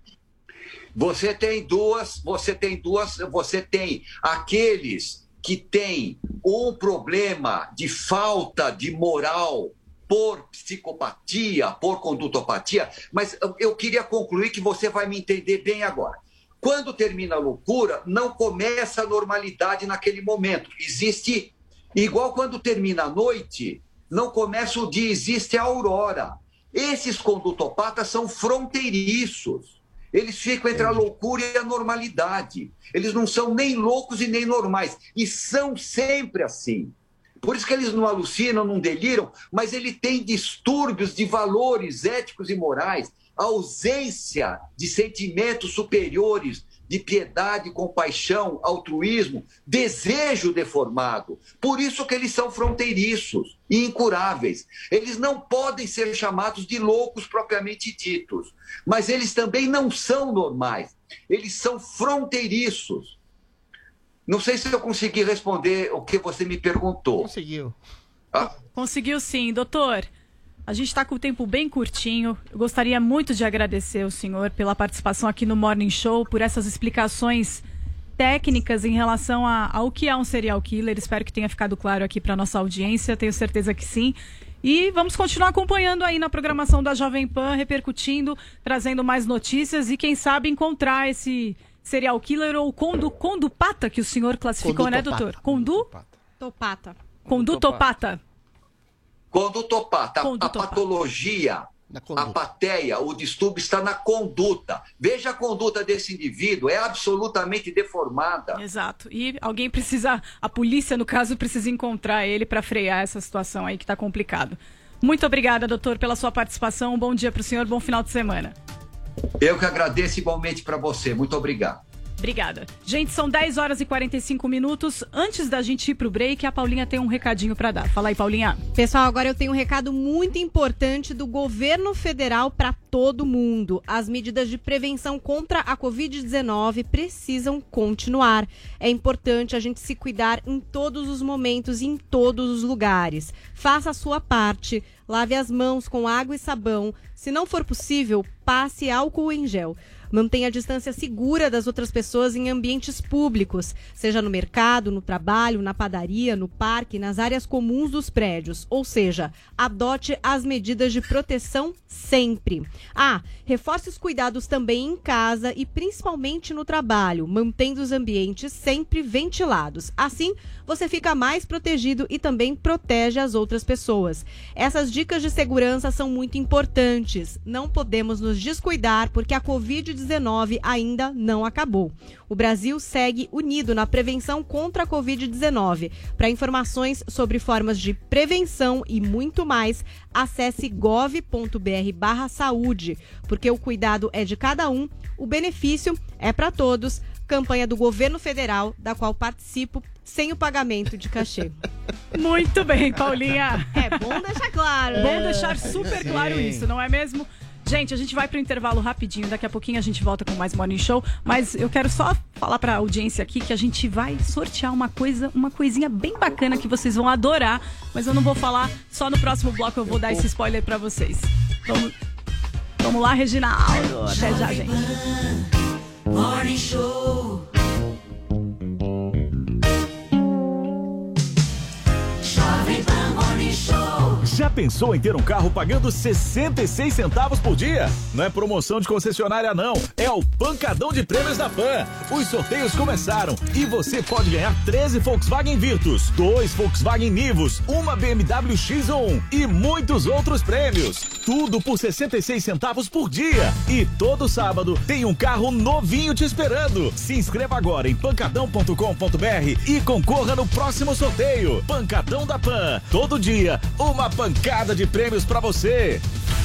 Você tem duas, você tem duas, você tem aqueles que têm um problema de falta de moral por psicopatia, por condutopatia, mas eu queria concluir que você vai me entender bem agora. Quando termina a loucura, não começa a normalidade naquele momento. Existe, igual quando termina a noite, não começa o dia, existe a aurora. Esses condutopatas são fronteiriços. Eles ficam entre a loucura e a normalidade. Eles não são nem loucos e nem normais. E são sempre assim. Por isso que eles não alucinam, não deliram, mas ele tem distúrbios de valores éticos e morais, ausência de sentimentos superiores, de piedade, compaixão, altruísmo, desejo deformado. Por isso que eles são fronteiriços e incuráveis. Eles não podem ser chamados de loucos propriamente ditos, mas eles também não são normais. Eles são fronteiriços. Não sei se eu consegui responder o que você me perguntou. Conseguiu. Ah? Conseguiu sim, doutor. A gente está com o tempo bem curtinho. Eu gostaria muito de agradecer o senhor pela participação aqui no Morning Show, por essas explicações técnicas em relação a, ao que é um serial killer. Espero que tenha ficado claro aqui para nossa audiência. Tenho certeza que sim. E vamos continuar acompanhando aí na programação da Jovem Pan, repercutindo, trazendo mais notícias e quem sabe encontrar esse serial killer ou condu, condupata que o senhor classificou, né, doutor? Condu? Topata. Condutopata. Condutopata. A patologia, a pateia, o distúrbio está na conduta. Veja a conduta desse indivíduo, é absolutamente deformada. Exato. E alguém precisa, a polícia, no caso, precisa encontrar ele para frear essa situação aí que está complicado. Muito obrigada, doutor, pela sua participação. Um bom dia para o senhor, bom final de semana. Eu que agradeço igualmente para você. Muito obrigado. Obrigada. Gente, são dez horas e quarenta e cinco minutos. Antes da gente ir pro break, a Paulinha tem um recadinho para dar. Fala aí, Paulinha. Pessoal, agora eu tenho um recado muito importante do governo federal para todo mundo. As medidas de prevenção contra a covid dezenove precisam continuar. É importante a gente se cuidar em todos os momentos e em todos os lugares. Faça a sua parte. Lave as mãos com água e sabão. Se não for possível, passe álcool em gel. Mantenha a distância segura das outras pessoas em ambientes públicos, seja no mercado, no trabalho, na padaria, no parque, nas áreas comuns dos prédios. Ou seja, adote as medidas de proteção sempre. Ah, reforce os cuidados também em casa e principalmente no trabalho, mantendo os ambientes sempre ventilados. Assim, você fica mais protegido e também protege as outras pessoas. Essas dicas de segurança são muito importantes. Não podemos nos descuidar porque a covid dezenove ainda não acabou. O Brasil segue unido na prevenção contra a covid dezenove. Para informações sobre formas de prevenção e muito mais, acesse gov ponto br barra saúde, porque o cuidado é de cada um, o benefício é para todos. Campanha do governo federal, da qual participo sem o pagamento de cachê. Muito bem, Paulinha. É bom deixar claro. É bom deixar super claro isso, não é mesmo? Gente, a gente vai pro intervalo rapidinho, daqui a pouquinho a gente volta com mais Morning Show, mas eu quero só falar pra audiência aqui que a gente vai sortear uma coisa, uma coisinha bem bacana que vocês vão adorar, mas eu não vou falar, só no próximo bloco eu vou dar esse spoiler pra vocês. Vamos, vamos lá, Reginaldo. Até já, gente. Morning Show. Jovem Pan Morning Show. Já pensou em ter um carro pagando sessenta e seis centavos por dia? Não é promoção de concessionária não, é o Pancadão de Prêmios da Pan. Os sorteios começaram e você pode ganhar treze Volkswagen Virtus, dois Volkswagen Nivus, uma B M W X um e muitos outros prêmios. Tudo por sessenta e seis centavos por dia. E todo sábado tem um carro novinho te esperando. Se inscreva agora em pancadão ponto com ponto br e concorra no próximo sorteio. Pancadão da Pan. Todo dia, uma pancada de prêmios pra você.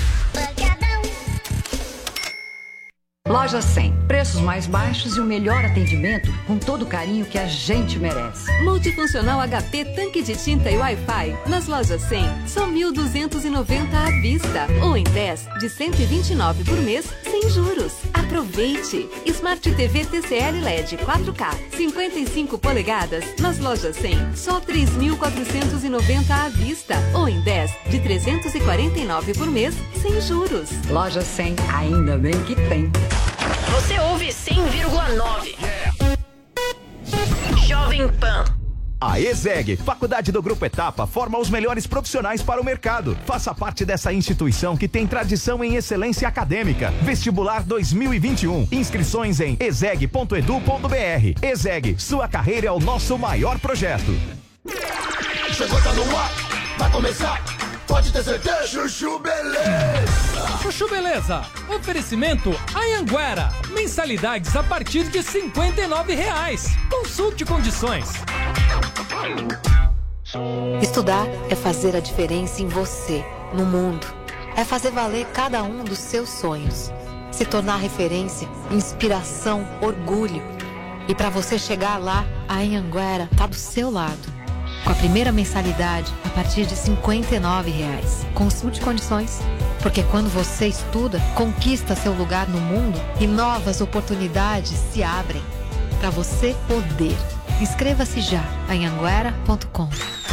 Loja cem. Preços mais baixos e o melhor atendimento com todo o carinho que a gente merece. Multifuncional H P, tanque de tinta e Wi-Fi. Nas lojas cem, só mil duzentos e noventa à vista. Ou em dez, de cento e vinte e nove por mês, sem juros. Aproveite! Smart T V T C L L E D quatro K, cinquenta e cinco polegadas. Nas lojas cem, só três mil quatrocentos e noventa à vista. Ou em dez, de trezentos e quarenta e nove por mês, sem juros. Loja cem, ainda bem que tem. Você ouve cem vírgula nove. Jovem Pan. A ESEG, Faculdade do Grupo Etapa, forma os melhores profissionais para o mercado. Faça parte dessa instituição que tem tradição em excelência acadêmica. Vestibular dois mil e vinte e um. Inscrições em exeg ponto edu ponto br. ESEG, sua carreira é o nosso maior projeto. Chegou, tá no ar, vai começar. Pode ter certeza. Chuchu Beleza. Chuchu Beleza. Oferecimento Anhanguera. Mensalidades a partir de cinquenta e nove reais. Consulte condições. Estudar é fazer a diferença em você, no mundo. É fazer valer cada um dos seus sonhos. Se tornar referência, inspiração, orgulho. E para você chegar lá, a Anhanguera tá do seu lado. Com a primeira mensalidade a partir de cinquenta e nove reais. Consulte condições. Porque quando você estuda, conquista seu lugar no mundo e novas oportunidades se abrem. Para você poder. Inscreva-se já em anhanguera ponto com.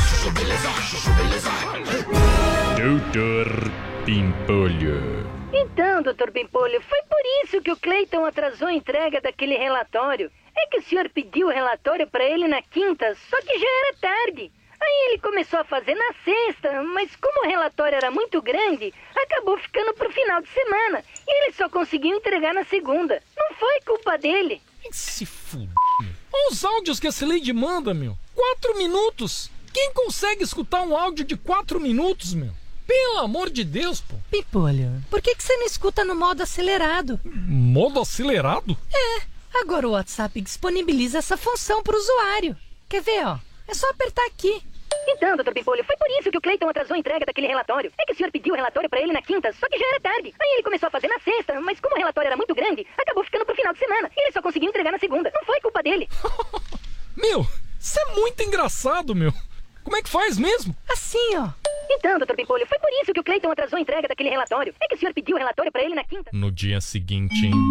Doutor Pimpolho. Então, doutor Pimpolho, foi por isso que o Cleiton atrasou a entrega daquele relatório. É que o senhor pediu o relatório para ele na quinta, só que já era tarde. Aí ele começou a fazer na sexta, mas como o relatório era muito grande, acabou ficando pro final de semana. E ele só conseguiu entregar na segunda. Não foi culpa dele. Se fuder. Olha os áudios que essa Lady manda, meu. Quatro minutos. Quem consegue escutar um áudio de quatro minutos, meu? Pelo amor de Deus, pô. Pimpolho, por que que você não escuta no modo acelerado? Modo acelerado? É, agora o WhatsApp disponibiliza essa função pro usuário. Quer ver, ó? É só apertar aqui. Então, doutor Pimpolho, foi por isso que o Cleiton atrasou a entrega daquele relatório. É que o senhor pediu o relatório para ele na quinta, só que já era tarde. Aí ele começou a fazer na sexta, mas como o relatório era muito grande, acabou ficando pro final de semana. E ele só conseguiu entregar na segunda. Não foi culpa dele. Meu, isso é muito engraçado, meu. Como é que faz mesmo? Assim, ó. Então, doutor Pimpolho, foi por isso que o Cleiton atrasou a entrega daquele relatório. É que o senhor pediu o relatório para ele na quinta. No dia seguinte, hein?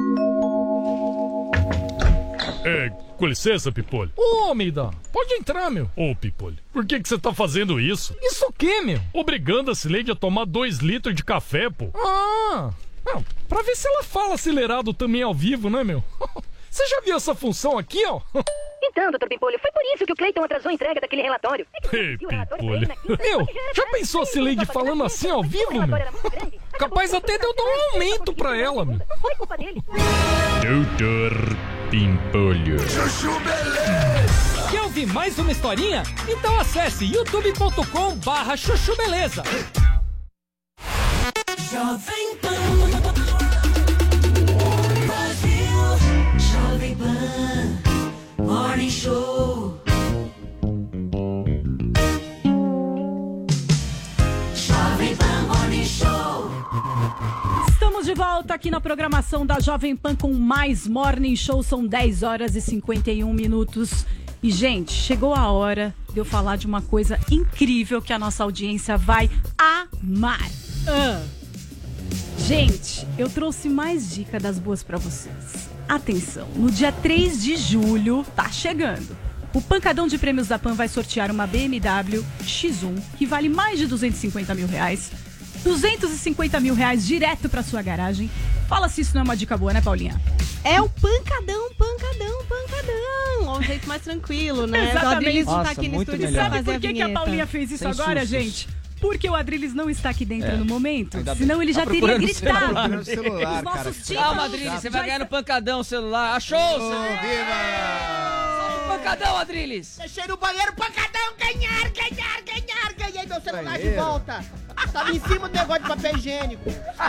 É, com licença, Pipolho. Ô, Almeida, pode entrar, meu. Ô, Pipolho, por que que você tá fazendo isso? Isso o quê, meu? Obrigando a Cileide a tomar dois litros de café, pô. Ah, não, pra ver se ela fala acelerado também ao vivo, né, meu? Você já viu essa função aqui, ó? Então, doutor Pimpolho, foi por isso que o Cleiton atrasou a entrega daquele relatório. Ei, Pimpolho. Meu, já pensou a Cileide falando assim ao vivo, meu? Capaz até de eu dar um aumento pra ela, meu. Doutor Pimpolho. Chuchu Beleza. Quer ouvir mais uma historinha? Então acesse youtube ponto com barra chuchu beleza. Jovem Pan. Brasil. Jovem Pan. Morning Show. Jovem Pan Morning Show. Estamos de volta aqui na programação da Jovem Pan com mais Morning Show. São dez horas e cinquenta e um minutos. E, gente, chegou a hora de eu falar de uma coisa incrível que a nossa audiência vai amar. Ah. Gente, eu trouxe mais dicas das boas pra vocês. Atenção, no dia três de julho, tá chegando. O Pancadão de Prêmios da Pan vai sortear uma B M W X um, que vale mais de duzentos e cinquenta mil reais. duzentos e cinquenta mil reais direto pra sua garagem. Fala se isso não é uma dica boa, né, Paulinha? É o pancadão, pancadão, pancadão. Um jeito mais tranquilo, né? Exatamente. Nossa, tá aqui no muito estúdio melhor. pra Sabe fazer por que, a que a vinheta. Paulinha fez isso Sem agora, sustos. gente? Porque o Adriles não está aqui dentro É. no momento, Ainda senão bem. ele já Tá teria procurando gritado. celular. Procurando celular, Os nossos cara. títulos Calma, Adriles, você vai já ganhar no pancadão o celular. Achou o celular. Viva! Pancadão, Adriles. Deixei no banheiro, pancadão, ganhar, ganhar, ganhar, ganhei meu celular de Banheiro. volta. Tava em cima do negócio de papel higiênico.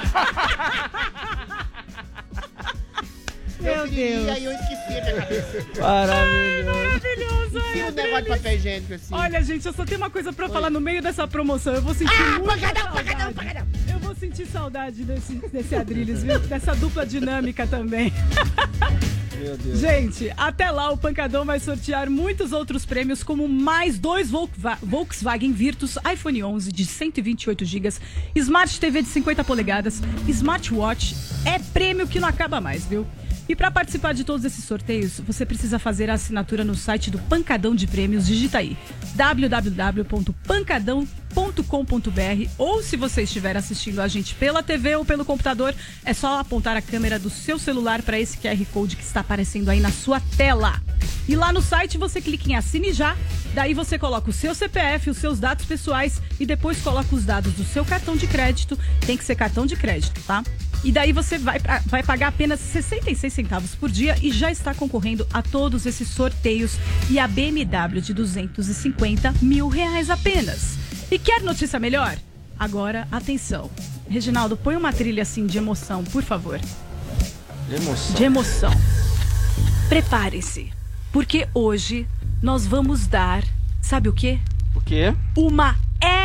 Meu eu queria, Deus. E eu esqueci a minha cabeça. Maravilhoso. Maravilhoso, Em cima do negócio de papel higiênico, assim. Olha, gente, eu só tenho uma coisa pra falar no meio dessa promoção. Eu vou sentir Ah, muita pancadão, saudade. pancadão, pancadão. Eu vou sentir saudade desse, desse Adriles, viu? Dessa dupla dinâmica também. Meu Deus. Gente, até lá o Pancadão vai sortear muitos outros prêmios, como mais dois Volkswa- Volkswagen Virtus iPhone onze de cento e vinte e oito gigas, Smart T V de cinquenta polegadas, Smartwatch. É prêmio que não acaba mais, viu? E para participar de todos esses sorteios, você precisa fazer a assinatura no site do Pancadão de Prêmios. Digita aí w w w ponto pancadão ponto com ponto b r, ou se você estiver assistindo a gente pela T V ou pelo computador, é só apontar a câmera do seu celular para esse Q R Code que está aparecendo aí na sua tela. E lá no site você clica em Assine Já, daí você coloca o seu C P F, os seus dados pessoais e depois coloca os dados do seu cartão de crédito. Tem que ser cartão de crédito, tá? E daí você vai, pra- vai pagar apenas sessenta e seis centavos por dia e já está concorrendo a todos esses sorteios e a B M W de duzentos e cinquenta mil reais apenas. E quer notícia melhor? Agora, atenção. Reginaldo, põe uma trilha assim de emoção, por favor. De emoção. De emoção. Prepare-se, porque hoje nós vamos dar, sabe o quê? O quê? Uma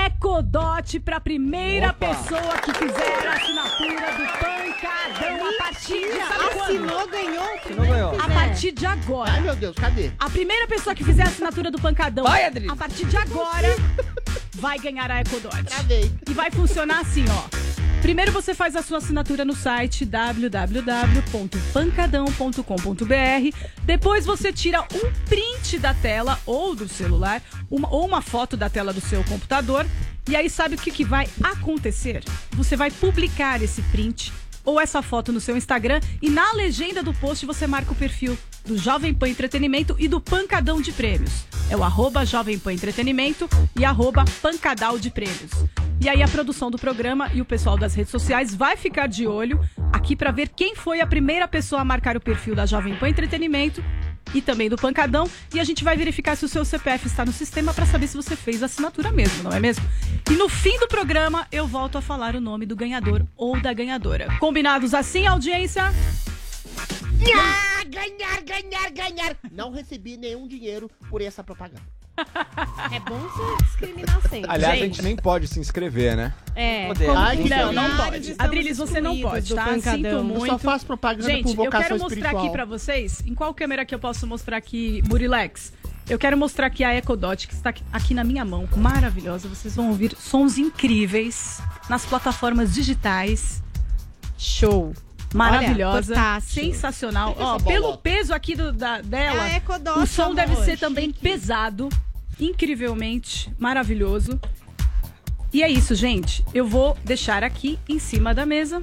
Ecodot para a primeira Opa. pessoa que fizer a assinatura do Pancadão a partir de sabe quando? Assinou, ganhou. Assinou, ganhou. A partir de agora. Ai, meu Deus, cadê? A primeira pessoa que fizer a assinatura do Pancadão Vai, Adriles. a partir de agora vai ganhar a Ecodot. Travei. E vai funcionar assim, ó. Primeiro você faz a sua assinatura no site w w w ponto pancadão ponto com ponto b r. Depois você tira um print da tela ou do celular, uma, ou uma foto da tela do seu computador. E aí sabe o que, que vai acontecer? Você vai publicar esse print ou essa foto no seu Instagram e na legenda do post você marca o perfil do Jovem Pan Entretenimento e do Pancadão de Prêmios. É o arroba Jovem Pan Entretenimento e arroba Pancadal de Prêmios. E aí a produção do programa e o pessoal das redes sociais vai ficar de olho aqui para ver quem foi a primeira pessoa a marcar o perfil da Jovem Pan Entretenimento e também do Pancadão. E a gente vai verificar se o seu C P F está no sistema para saber se você fez a assinatura mesmo, não é mesmo? E no fim do programa eu volto a falar o nome do ganhador ou da ganhadora. Combinados assim, audiência? Ah, ganhar, ganhar, ganhar. Não recebi nenhum dinheiro por essa propaganda. É bom você discriminar sempre. Aliás, Gente. a gente nem pode se inscrever, né? É, Poder. como Ai, que Não, não funcionários, pode. estamos Adriles, você não excluídos pode, do tá? Pancadão. Sinto Eu muito. só faço propaganda Gente, por eu vocação quero mostrar espiritual. aqui pra vocês, em qual câmera que eu posso mostrar aqui, Murilex? Eu quero mostrar aqui a Ecodot, que está aqui- aqui na minha mão, maravilhosa. Vocês vão ouvir sons incríveis nas plataformas digitais. Show. Maravilhosa, fantástico. sensacional. Que que é Ó, essa pelo bolota? peso aqui do- da, dela, É a Ecodot, o som deve amor, ser também chique. pesado, incrivelmente maravilhoso. E é isso, gente. Eu vou deixar aqui em cima da mesa.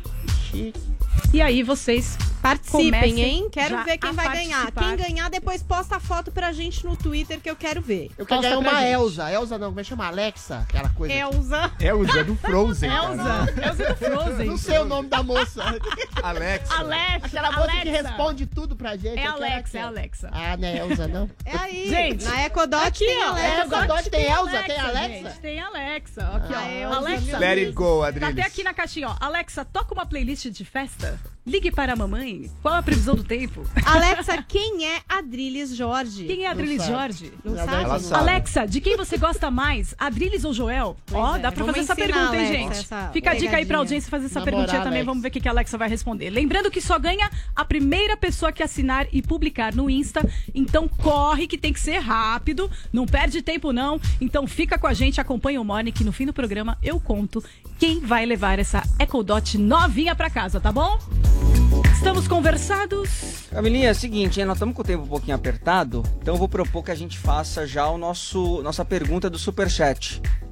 E aí vocês Participem, comecem hein? Quero já ver quem a vai ganhar. participar. Quem ganhar, depois posta a foto pra gente no Twitter que eu quero ver. Eu quero Posta ganhar pra uma gente. Elza. Elza não, como é que chama? Alexa, aquela coisa. Elza. É o Zé do Frozen. cara. Elza, Elza do Frozen. Não sei o nome da moça. Alex. Alex, Aquela moça que Alexa. responde tudo pra gente. É eu quero Alexa, é aquela. Alexa. Ah, não é Elza, não. É aí. Gente, na Ecodot Aqui, tem ó, Alexa. É, Ecodot tem Elza, tem Alexa? gente, tem Alexa. Aqui, Ah, ó. Elza, Alexa. Let it go, Tá Adriles. até aqui na caixinha, ó. Alexa, toca uma playlist de festa. Ligue para a mamãe. Qual a previsão do tempo? Alexa, quem é Adriles Jorge? Quem é Adriles sabe. Jorge? Não Ela sabe? Ela Não. sabe. Alexa, de quem você gosta mais? Adriles ou Joel? Pois Ó, é, dá pra vamos fazer essa ensinar, pergunta, hein, Alexa, gente? essa Fica a dica aí pra pegadinha. audiência fazer essa Namorar, perguntinha também. Alex. Vamos ver o que que a Alexa vai responder. Lembrando que só ganha a primeira pessoa que assinar e publicar no Insta. Então corre que tem que ser rápido. Não perde tempo, não. Então fica com a gente, acompanha o Morning, que no fim do programa eu conto quem vai levar essa Ecodot novinha pra casa, tá bom? Estamos conversados? Camilinha, é o seguinte, hein? Nós estamos com o tempo um pouquinho apertado, então eu vou propor que a gente faça já o nosso nossa pergunta do Superchat.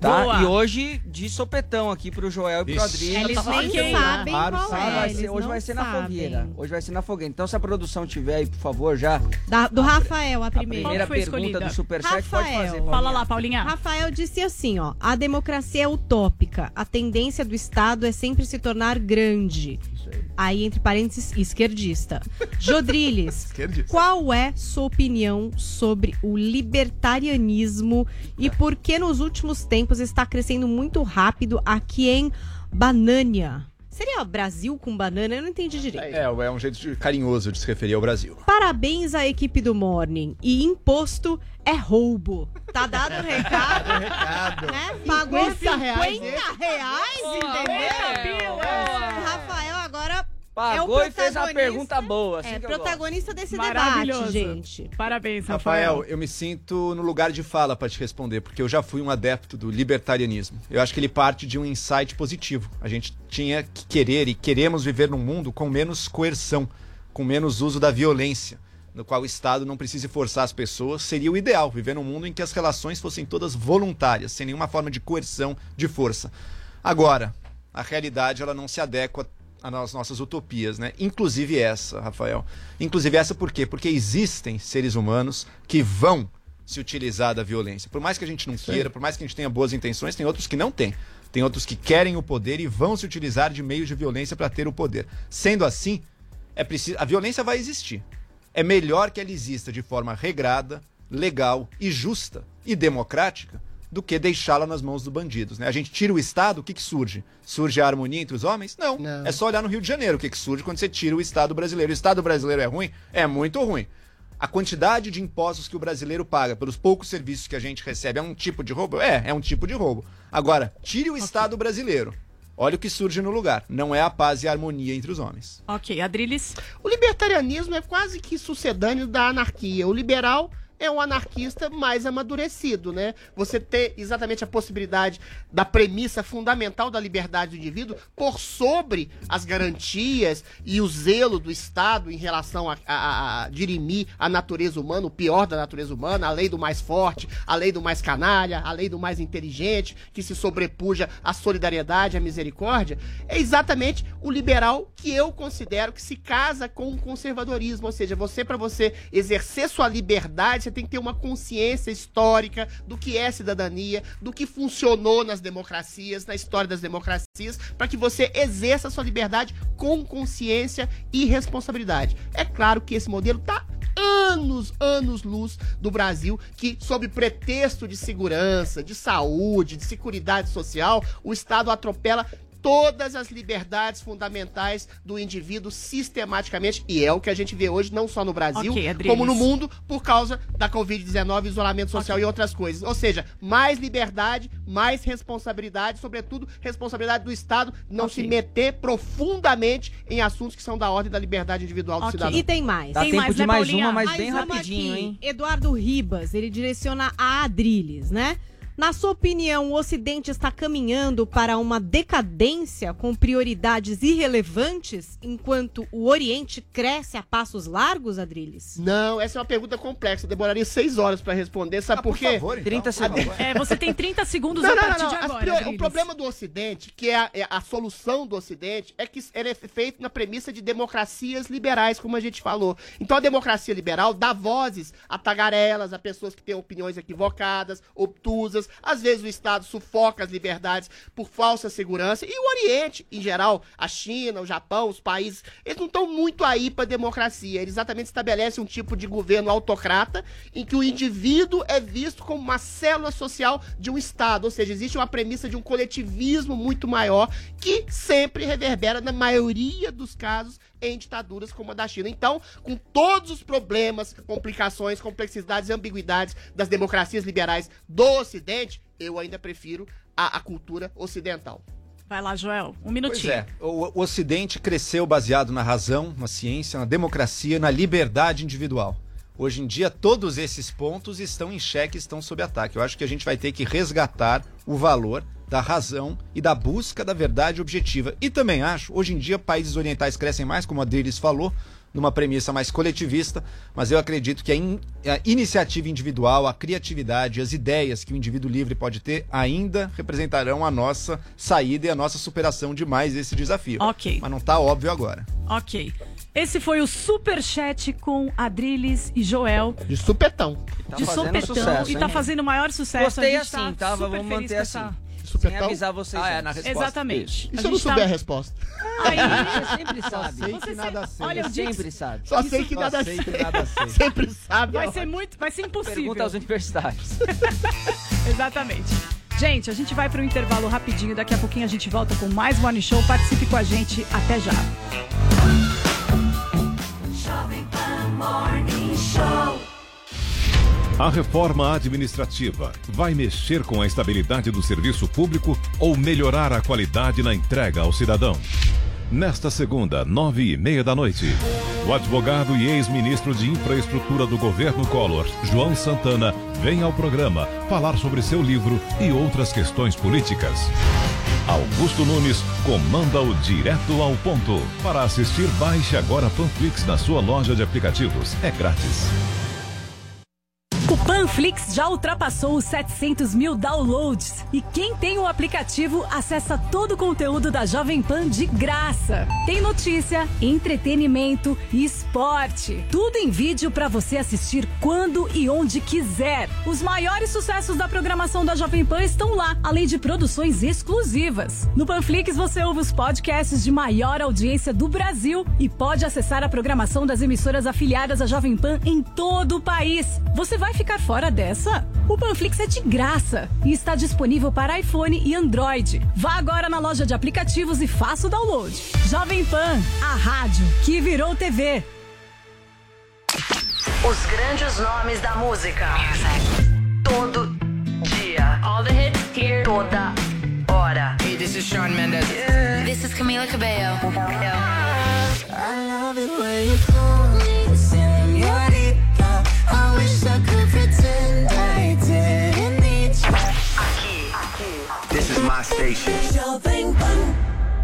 Tá? Boa. E hoje, de sopetão aqui pro Joel e pro Isso. Adriles. Eles nem Ok. sabem Claro, qual sabe. é. Vai eles ser- hoje não vai ser na sabem. fogueira. Hoje vai ser na fogueira. Então, se a produção tiver aí, por favor, já. Da- do Rafael, a A primeira. primeira foi pergunta escolhida? do Superchat pode Rafael. fazer. Fala Paulinha. lá, Paulinha. Rafael disse assim, ó, a democracia é utópica, a tendência do Estado é sempre se tornar grande. Aí, entre parênteses, esquerdista. Jodriles, Esquerdista. qual é sua opinião sobre o libertarianismo e por que nos últimos tempos está crescendo muito rápido aqui em Banânia? Seria Brasil com banana? Eu não entendi direito. É, é um jeito de- carinhoso de se referir ao Brasil. Parabéns à equipe do Morning. E imposto é roubo. Tá dado o recado. Recado. Né? Pagou cinquenta reais, cinquenta reais, entendeu? O Rafael agora Pagou é o e fez uma protagonista- pergunta boa. Assim é que eu protagonista desse Maravilhoso. debate, gente. Parabéns, Rafael. Rafael, eu me sinto no lugar de fala para te responder, porque eu já fui um adepto do libertarianismo. Eu acho que ele parte de um insight positivo. A gente tinha que querer e queremos viver num mundo com menos coerção, com menos uso da violência, no qual o Estado não precise forçar as pessoas. Seria o ideal, viver num mundo em que as relações fossem todas voluntárias, sem nenhuma forma de coerção, de força. Agora, a realidade ela não se adequa às nossas utopias, né? Inclusive essa, Rafael. Inclusive essa por quê? Porque existem seres humanos que vão se utilizar da violência. Por mais que a gente não queira, por mais que a gente tenha boas intenções, tem outros que não têm. Tem outros que querem o poder e vão se utilizar de meios de violência para ter o poder. Sendo assim, é preciso, a violência vai existir. É melhor que ela exista de forma regrada, legal e justa e democrática do que deixá-la nas mãos dos bandidos, né? A gente tira o Estado, o que que surge? Surge a harmonia entre os homens? Não. Não. É só olhar no Rio de Janeiro o que que surge quando você tira o Estado brasileiro. O Estado brasileiro é ruim? É muito ruim. A quantidade de impostos que o brasileiro paga pelos poucos serviços que a gente recebe é um tipo de roubo? É, é um tipo de roubo. Agora, tire o Estado brasileiro. Olha o que surge no lugar. Não é a paz e a harmonia entre os homens. Ok, Adriles. O libertarianismo é quase que sucedâneo da anarquia. O liberal é um anarquista mais amadurecido, né? Você ter exatamente a possibilidade da premissa fundamental da liberdade do indivíduo por sobre as garantias e o zelo do Estado em relação a, a, a dirimir a natureza humana, o pior da natureza humana, a lei do mais forte, a lei do mais canalha, a lei do mais inteligente, que se sobrepuja à solidariedade, à misericórdia, é exatamente o liberal que eu considero que se casa com o conservadorismo, ou seja, você, para você exercer sua liberdade, você tem que ter uma consciência histórica do que é cidadania, do que funcionou nas democracias, na história das democracias, para que você exerça a sua liberdade com consciência e responsabilidade. É claro que esse modelo tá anos, anos luz do Brasil, que sob pretexto de segurança, de saúde, de seguridade social, o Estado atropela todas as liberdades fundamentais do indivíduo sistematicamente, e é o que a gente vê hoje, não só no Brasil, Ok, Adriles. como no mundo, por causa da covid dezenove, isolamento social e outras coisas. Ou seja, mais liberdade, mais responsabilidade, sobretudo responsabilidade do Estado não Ok. se meter profundamente em assuntos que são da ordem da liberdade individual do Ok. cidadão. E tem mais. Dá Tem tempo mais, de né, mais Paulinha? uma, mas Mais bem uma rapidinho, aqui. hein? Eduardo Ribas, ele direciona a Adriles, né? Na sua opinião, o Ocidente está caminhando para uma decadência com prioridades irrelevantes, enquanto o Oriente cresce a passos largos, Adriles? Não, essa é uma pergunta complexa. Demoraria seis horas para responder. Sabe Ah, por por quê? favor, então. trinta segundos. É, você tem trinta segundos Não, a não, não, partir não. de As agora. priori- Adriles. o problema do Ocidente, que é a, é a solução do Ocidente, é que ele é feito na premissa de democracias liberais, como a gente falou. Então a democracia liberal dá vozes a tagarelas, a pessoas que têm opiniões equivocadas, obtusas. Às vezes o Estado sufoca as liberdades por falsa segurança. E o Oriente, em geral, a China, o Japão, os países, eles não estão muito aí para democracia. Eles exatamente estabelecem um tipo de governo autocrata em que o indivíduo é visto como uma célula social de um Estado. Ou seja, existe uma premissa de um coletivismo muito maior que sempre reverbera, na maioria dos casos, em ditaduras como a da China. Então, com todos os problemas, complicações, complexidades e ambiguidades das democracias liberais do Ocidente, eu ainda prefiro a, a cultura ocidental. Vai lá, Joel. Um Pois minutinho. é, o, o Ocidente cresceu baseado na razão, na ciência, na democracia, na liberdade individual. Hoje em dia, todos esses pontos estão em xeque, estão sob ataque. Eu acho que a gente vai ter que resgatar o valor da razão e da busca da verdade objetiva. E também acho, hoje em dia, países orientais crescem mais, como a Adriles falou, numa premissa mais coletivista, mas eu acredito que a, in, a iniciativa individual, a criatividade, as ideias que o indivíduo livre pode ter ainda representarão a nossa saída e a nossa superação de mais esse desafio. Ok. Mas não tá óbvio agora. Ok. Esse foi o Superchat com Adriles e Joel. De supetão. Tá de fazendo supetão. sucesso, E tá hein? fazendo o maior sucesso. Gostei A gente assim, tá? super Vamos feliz manter com assim. essa- Sem avisar vocês. Ah, é, antes. na resposta. Exatamente. E A se eu não gente souber tá- a resposta? Aí, Você sempre sabe. sei Você que nada sempre- sei. Olha, o Dix Sempre sabe. Só Isso- sei que Só nada sei sei. que nada sei. Sempre sabe. vai ó. ser muito, vai ser impossível. Pergunta aos universitários. Exatamente. Gente, a gente vai pro intervalo rapidinho. Daqui a pouquinho a gente volta com mais Morning Show. Participe com a gente. Até já. Jovem Pan Morning Show. A reforma administrativa vai mexer com a estabilidade do serviço público ou melhorar a qualidade na entrega ao cidadão? Nesta segunda, nove e meia da noite, o advogado e ex-ministro de Infraestrutura do governo Collor, João Santana, vem ao programa falar sobre seu livro e outras questões políticas. Augusto Nunes comanda o Direto ao Ponto. Para assistir, baixe agora Panflix na sua loja de aplicativos. É grátis. O Panflix já ultrapassou os setecentos mil downloads e quem tem o aplicativo acessa todo o conteúdo da Jovem Pan de graça. Tem notícia, entretenimento e esporte. Tudo em vídeo para você assistir quando e onde quiser. Os maiores sucessos da programação da Jovem Pan estão lá, além de produções exclusivas. No Panflix você ouve os podcasts de maior audiência do Brasil e pode acessar a programação das emissoras afiliadas à Jovem Pan em todo o país. Você vai ficar fora dessa? O Panflix é de graça e está disponível para iPhone e Android. Vá agora na loja de aplicativos e faça o download. Jovem Pan, a rádio que virou T V. Os grandes nomes da música. Todo dia. All the hits here. Toda hora. Hey, this is Shawn Mendes. This is Camila Cabello. I love it when you call me señorita. I wish I could pretend I didn't need you. Aqui, aqui. This is my station. Jovem Pan.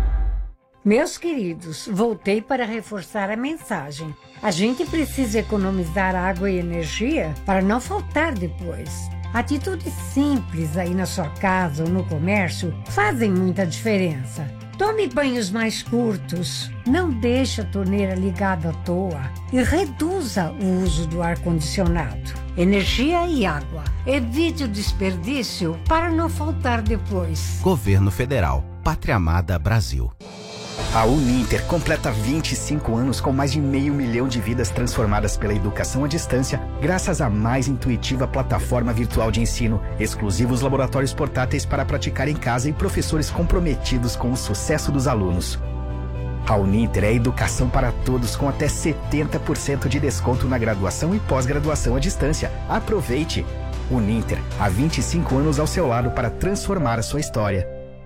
Meus queridos, voltei para reforçar a mensagem. A gente precisa economizar água e energia para não faltar depois. Atitudes simples aí na sua casa ou no comércio fazem muita diferença. Tome banhos mais curtos, não deixe a torneira ligada à toa e reduza o uso do ar-condicionado. Energia e água. Evite o desperdício para não faltar depois. Governo Federal. Pátria Amada Brasil. A Uninter completa vinte e cinco anos com mais de meio milhão de vidas transformadas pela educação à distância, graças à mais intuitiva plataforma virtual de ensino, exclusivos laboratórios portáteis para praticar em casa e professores comprometidos com o sucesso dos alunos. A Uninter é educação para todos com até setenta por cento de desconto na graduação e pós-graduação à distância. Aproveite! Uninter, há vinte e cinco anos ao seu lado para transformar a sua história.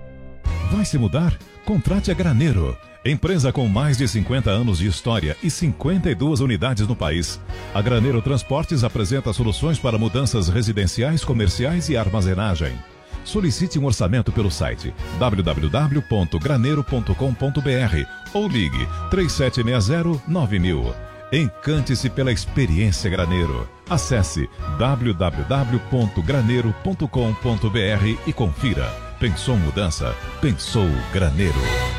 Vai se mudar? Contrate a Graneiro. Empresa com mais de cinquenta anos de história e cinquenta e duas unidades no país. A Graneiro Transportes apresenta soluções para mudanças residenciais, comerciais e armazenagem. Solicite um orçamento pelo site w w w ponto graneiro ponto com ponto b r ou ligue três sete seis zero nove mil. Encante-se pela experiência Graneiro. Acesse w w w ponto graneiro ponto com ponto b r e confira. Pensou mudança? Pensou Graneiro.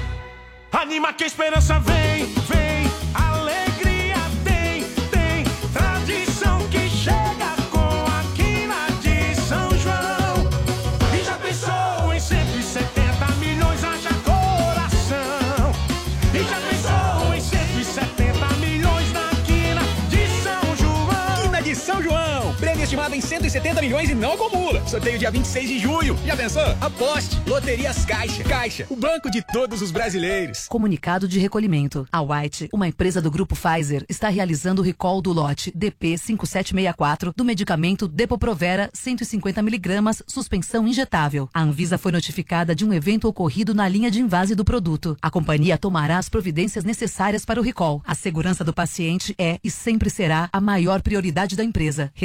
Anima que a esperança vem, vem, alegria tem, tem, tradição que chega com a quina de São João. E já pensou em cento e setenta milhões, haja coração. E já pensou em cento e setenta milhões na quina de São João. Quina de São João, prêmio estimado em cento e setenta milhões e não acumula. Sorteio dia vinte e seis de junho. Já pensou? Aposte. Loterias Caixa. Caixa, o banco de todos os brasileiros. Comunicado de recolhimento. A White, uma empresa do grupo Pfizer, está realizando o recall do lote D P cinco sete seis quatro do medicamento Depo-Provera cento e cinquenta miligramas, suspensão injetável. A Anvisa foi notificada de um evento ocorrido na linha de invase do produto. A companhia tomará as providências necessárias para o recall. A segurança do paciente é e sempre será a maior prioridade da empresa. Ressaltamos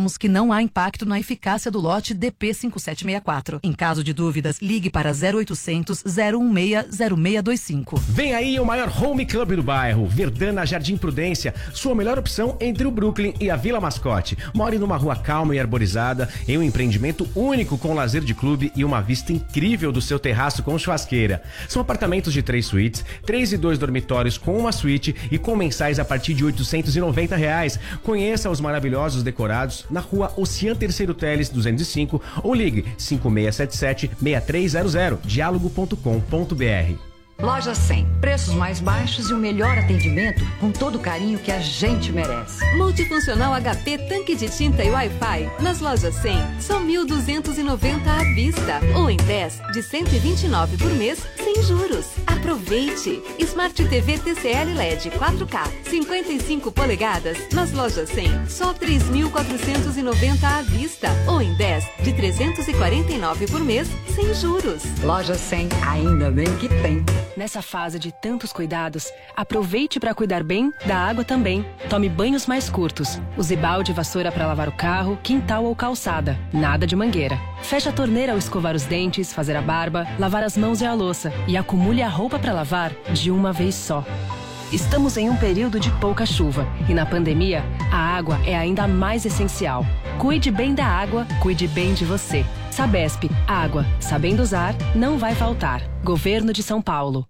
informamos que não há impacto na eficácia do lote D P cinco sete seis quatro. Em caso de dúvidas, ligue para zero oitocentos, zero um seis, zero seis dois cinco. Vem aí o maior home club do bairro, Verdana Jardim Prudência, sua melhor opção entre o Brooklyn e a Vila Mascote. More numa rua calma e arborizada, em um empreendimento único com lazer de clube e uma vista incrível do seu terraço com churrasqueira. São apartamentos de três suítes, três e dois dormitórios com uma suíte e com mensais a partir de oitocentos e noventa reais. Conheça os maravilhosos decorados na rua Oceano Terceiro Teles duzentos e cinco ou ligue cinco seis sete sete, seis três zero zero, diálogo ponto com ponto br. Loja cem. Preços mais baixos e o melhor atendimento com todo o carinho que a gente merece. Multifuncional H P, tanque de tinta e Wi-Fi. Nas lojas cem, só mil duzentos e noventa à vista. Ou em dez, de cento e vinte e nove por mês, sem juros. Aproveite! Smart T V T C L L E D quatro K, cinquenta e cinco polegadas. Nas lojas cem, só três mil quatrocentos e noventa à vista. Ou em dez, de trezentos e quarenta e nove por mês, sem juros. Loja cem, ainda bem que tem. Nessa fase de tantos cuidados, aproveite para cuidar bem da água também. Tome banhos mais curtos. Use balde e vassoura para lavar o carro, quintal ou calçada. Nada de mangueira. Feche a torneira ao escovar os dentes, fazer a barba, lavar as mãos e a louça. E acumule a roupa para lavar de uma vez só. Estamos em um período de pouca chuva e na pandemia, a água é ainda mais essencial. Cuide bem da água, cuide bem de você. Sabesp, água, sabendo usar, não vai faltar. Governo de São Paulo.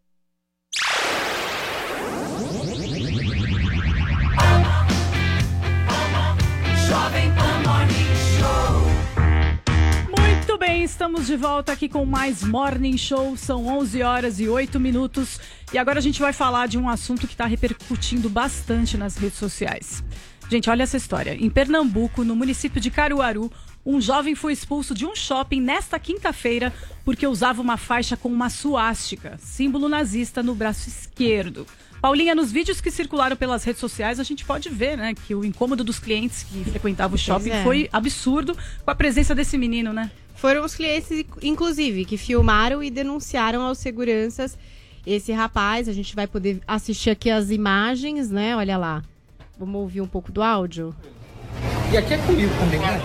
Jovem Pan Morning Show. Muito bem, estamos de volta aqui com mais Morning Show. São onze horas e oito minutos. E agora a gente vai falar de um assunto que está repercutindo bastante nas redes sociais. Gente, olha essa história. Em Pernambuco, no município de Caruaru, um jovem foi expulso de um shopping nesta quinta-feira porque usava uma faixa com uma suástica, símbolo nazista, no braço esquerdo. Paulinha, nos vídeos que circularam pelas redes sociais, a gente pode ver, né, que o incômodo dos clientes que frequentavam o shopping é. foi absurdo com a presença desse menino, né? Foram os clientes, inclusive, que filmaram e denunciaram aos seguranças esse rapaz. A gente vai poder assistir aqui as imagens, né? Olha lá. Vamos ouvir um pouco do áudio? E aqui é comigo também, né?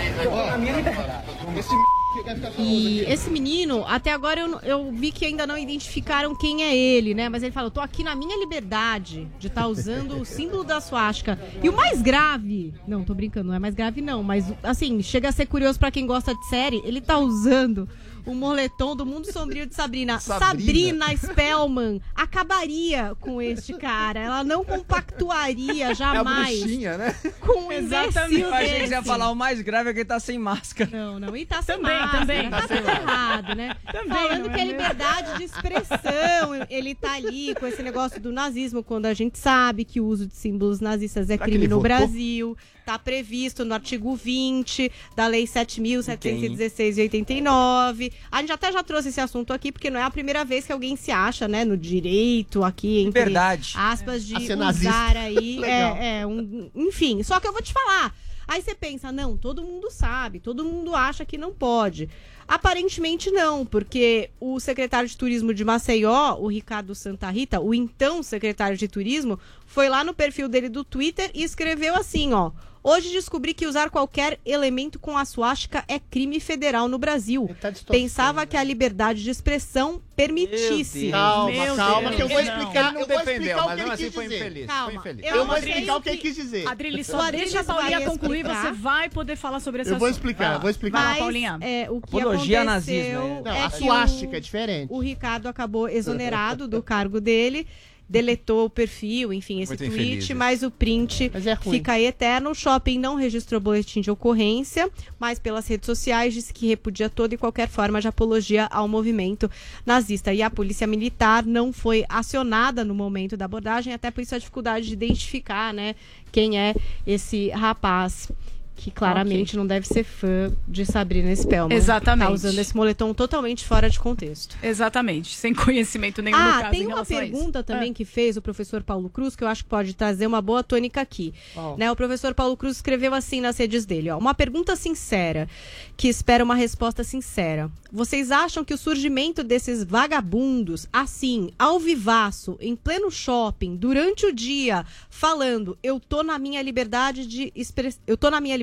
E esse menino, até agora eu, eu vi que ainda não identificaram quem é ele, né? Mas ele falou, tô aqui na minha liberdade de estar tá usando o símbolo da suástica. E o mais grave, não, tô brincando, não é mais grave não, mas assim, chega a ser curioso pra quem gosta de série, ele tá usando o moletom do Mundo Sombrio de Sabrina. Sabrina, Sabrina Spellman acabaria com este cara. Ela não compactuaria jamais. É a bruxinha, né? Com um Exatamente. imbecil Eu achei que desse. você ia falar o mais grave é que ele tá sem máscara. Não, não. E tá sem Também, máscara. também. Tá tudo errado, né? Também, Falando não é que é mesmo? liberdade de expressão. Ele tá ali com esse negócio do nazismo, quando a gente sabe que o uso de símbolos nazistas é Será que crime ele no votou? Brasil. Tá previsto no artigo vinte da Lei sete mil setecentos e dezesseis de oitenta e nove. A gente até já trouxe esse assunto aqui, porque não é a primeira vez que alguém se acha, né, no direito aqui, entre Liberdade. aspas, de A ser usar nazista. aí. Legal. é, é, um, enfim, só que eu vou te falar. Aí você pensa, não, todo mundo sabe, todo mundo acha que não pode. Aparentemente não, porque o secretário de turismo de Maceió, o Ricardo Santa Rita, o então secretário de turismo, foi lá no perfil dele do Twitter e escreveu assim, ó: hoje descobri que usar qualquer elemento com a suástica é crime federal no Brasil. Pensava que a liberdade de expressão permitisse. Calma, Meu calma, Deus. que eu vou explicar, Não eu vou defendeu, explicar o mas que ele mesmo assim quis foi dizer. infeliz. Calma, Foi infeliz. Eu, vou sei explicar o que ele que- quis dizer. Adriles, O só Adriles deixa a Paulinha vai concluir, explicar. você vai poder falar sobre esse Eu vou assunto. explicar, Vai vou explicar. Vai lá, Mas, Paulinha. é, o que Apologia a aconteceu nazismo, Não, é a que suástica o, é diferente. o Ricardo acabou exonerado do cargo dele, deletou o perfil, enfim, esse Muito tweet, infeliz isso. mas o print Mas é ruim. fica aí eterno. O shopping não registrou boletim de ocorrência, mas pelas redes sociais disse que repudia toda e qualquer forma de apologia ao movimento nazista. E a polícia militar não foi acionada no momento da abordagem, até por isso a dificuldade de identificar, né, quem é esse rapaz. Que claramente Ok. não deve ser fã de Sabrina Spellman. Exatamente. Tá usando esse moletom totalmente fora de contexto. Exatamente, sem conhecimento nenhum no Ah, caso tem em uma relação a isso. pergunta também Ah. que fez o professor Paulo Cruz, que eu acho que pode trazer uma boa tônica aqui. Qual? Né, o professor Paulo Cruz escreveu assim nas redes dele, ó: uma pergunta sincera, que espera uma resposta sincera. Vocês acham que o surgimento desses vagabundos, assim, ao vivaço, em pleno shopping, durante o dia, falando, eu tô na minha liberdade de express... eu tô na minha liberdade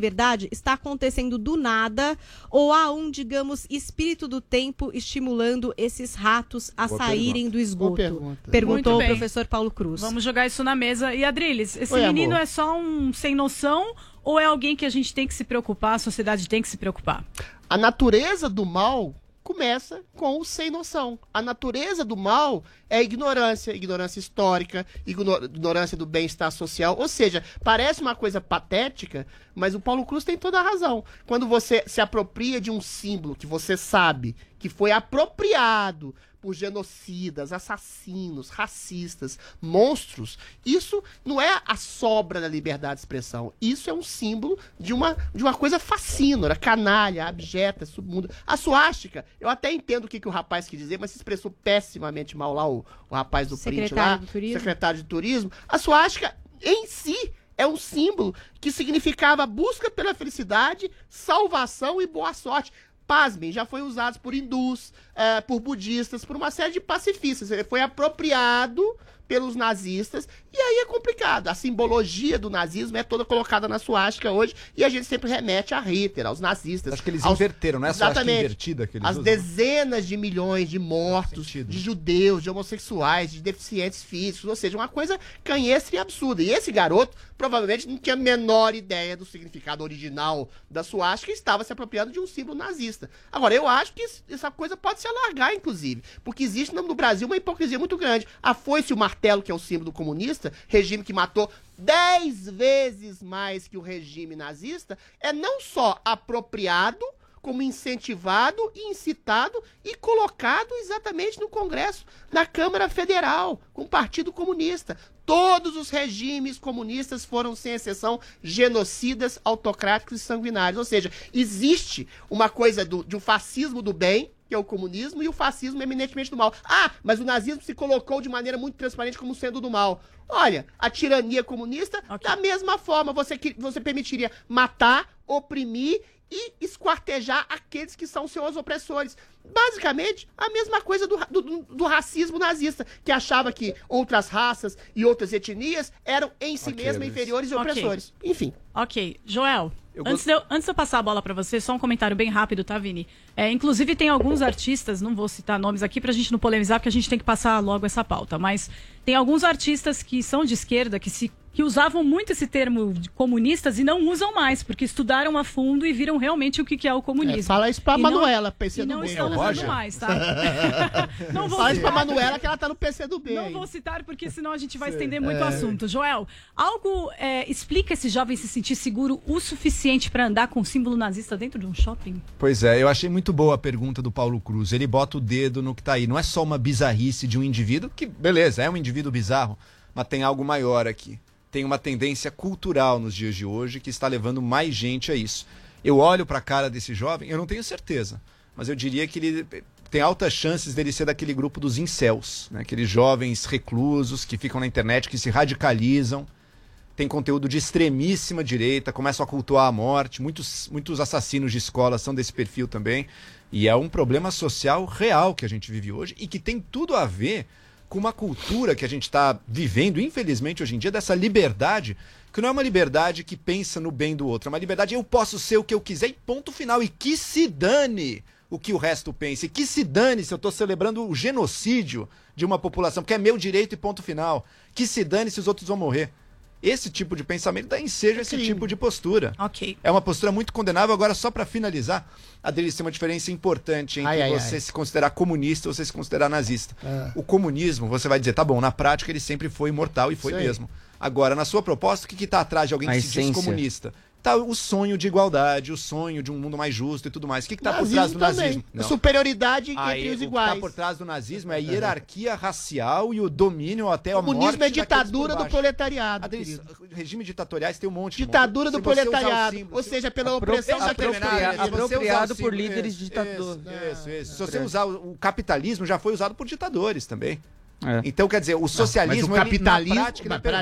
liberdade está acontecendo do nada ou há um, digamos, espírito do tempo estimulando esses ratos a Boa saírem pergunta. do esgoto? Boa pergunta. Perguntou Muito o bem. professor Paulo Cruz. Vamos jogar isso na mesa. E Adriles, esse Oi, menino amor. é só um sem noção ou é alguém que a gente tem que se preocupar, a sociedade tem que se preocupar? A natureza do mal começa com o sem noção. A natureza do mal é a ignorância, ignorância histórica, igno- ignorância do bem-estar social. Ou seja, parece uma coisa patética, mas o Paulo Cruz tem toda a razão. Quando você se apropria de um símbolo que você sabe que foi apropriado por genocidas, assassinos, racistas, monstros, isso não é a sobra da liberdade de expressão. Isso é um símbolo de uma, de uma coisa fascínora, canalha, abjeta, submundo. A suástica, eu até entendo o que, que o rapaz quis dizer, mas se expressou pessimamente mal lá, o, o rapaz do print Secretário lá, do Turismo. secretário de turismo. A suástica, em si, é um símbolo que significava busca pela felicidade, salvação e boa sorte. Pasmem, já foi usado por hindus, eh, por budistas, por uma série de pacifistas. Ele foi apropriado pelos nazistas, e aí é complicado. A simbologia do nazismo é toda colocada na suástica hoje, e a gente sempre remete a Hitler, aos nazistas. Acho que eles aos... inverteram, não é só a Exatamente. invertida que eles As usam. dezenas de milhões de mortos, de judeus, de homossexuais, de deficientes físicos, ou seja, uma coisa canhestra e absurda. E esse garoto provavelmente não tinha a menor ideia do significado original da suástica e estava se apropriando de um símbolo nazista. Agora, eu acho que isso- essa coisa pode se alargar, inclusive, porque existe no Brasil uma hipocrisia muito grande. A foice e o martelo, que é o símbolo do comunista, regime que matou dez vezes mais que o regime nazista, é não só apropriado, como incentivado e incitado e colocado exatamente no Congresso, na Câmara Federal, com o Partido Comunista. Todos os regimes comunistas foram, sem exceção, genocidas, autocráticos e sanguinários. Ou seja, existe uma coisa do, de um fascismo do bem, que é o comunismo, e o fascismo eminentemente do mal. Ah, mas o nazismo se colocou de maneira muito transparente como sendo do mal. Olha, a tirania comunista, da mesma forma, você, que- você permitiria matar, oprimir e esquartejar aqueles que são seus opressores. Basicamente, a mesma coisa do, ra- do, do- do racismo nazista, que achava que outras raças e outras etnias eram em si Ok, mesmas Luiz. inferiores e Ok. opressores. Enfim. Ok. Joel, Eu antes, gost- de eu, antes de eu passar a bola pra você, só um comentário bem rápido, tá, Vini? É, inclusive, tem alguns artistas, não vou citar nomes aqui pra gente não polemizar, porque a gente tem que passar logo essa pauta, mas tem alguns artistas que são de esquerda, que se que usavam muito esse termo de comunistas e não usam mais, porque estudaram a fundo e viram realmente o que, que é o comunismo. É, fala isso pra E não- Manuela, P C E do não B. estão É o usando Roger? mais, tá? Não vou Fala isso pra citar. Manuela que ela tá no P C do B. Não aí. vou citar, porque senão a gente vai estender muito É. o assunto. Joel, algo é, explica esse jovem se sentir seguro o suficiente para andar com o símbolo nazista dentro de um shopping? Pois é, eu achei muito boa a pergunta do Paulo Cruz. Ele bota o dedo no que tá aí. Não é só uma bizarrice de um indivíduo, que beleza, é um indivíduo bizarro, mas tem algo maior aqui. Tem uma tendência cultural nos dias de hoje que está levando mais gente a isso. Eu olho para a cara desse jovem, eu não tenho certeza, mas eu diria que ele tem altas chances dele ser daquele grupo dos incels, né? Aqueles jovens reclusos que ficam na internet, que se radicalizam, tem conteúdo de extremíssima direita, começam a cultuar a morte, muitos, muitos assassinos de escola são desse perfil também, e é um problema social real que a gente vive hoje e que tem tudo a ver com uma cultura que a gente está vivendo, infelizmente, hoje em dia, dessa liberdade, que não é uma liberdade que pensa no bem do outro, é uma liberdade, eu posso ser o que eu quiser e ponto final, e que se dane o que o resto pense, e que se dane se eu estou celebrando o genocídio de uma população, porque é meu direito e ponto final, que se dane se os outros vão morrer. Esse tipo de pensamento dá ensejo a esse tipo de postura. Ok. É uma postura muito condenável. Agora, só para finalizar, Adriles, tem uma diferença importante entre Ai, ai, você ai. se considerar comunista ou você se considerar nazista. Ah. O comunismo, você vai dizer, tá bom, na prática ele sempre foi imortal e foi Isso aí. mesmo. Agora, na sua proposta, o que está atrás de alguém A que se diz essência. comunista? Tá o sonho de igualdade, o sonho de um mundo mais justo e tudo mais. O que está por Nazismo trás do também. nazismo? A superioridade Aí, entre os o que iguais. está por trás do nazismo é a hierarquia racial e o domínio até a morte. Comunismo é daqueles ditadura por do baixo. proletariado. Adriles, querido. regimes ditatoriais tem um monte. Ditadura irmão. do Se você usar o proletariado. símbolo, Ou se- seja, pela Apro- opressão apropria- daqueles se você usar o apropriado por símbolo- líderes isso, ditador. Isso, isso. Se você usar o, o capitalismo, já foi usado por ditadores também. É. Então, quer dizer, o socialismo, mas o capitalismo, ele, na prática, ele é mas peraí. perverso.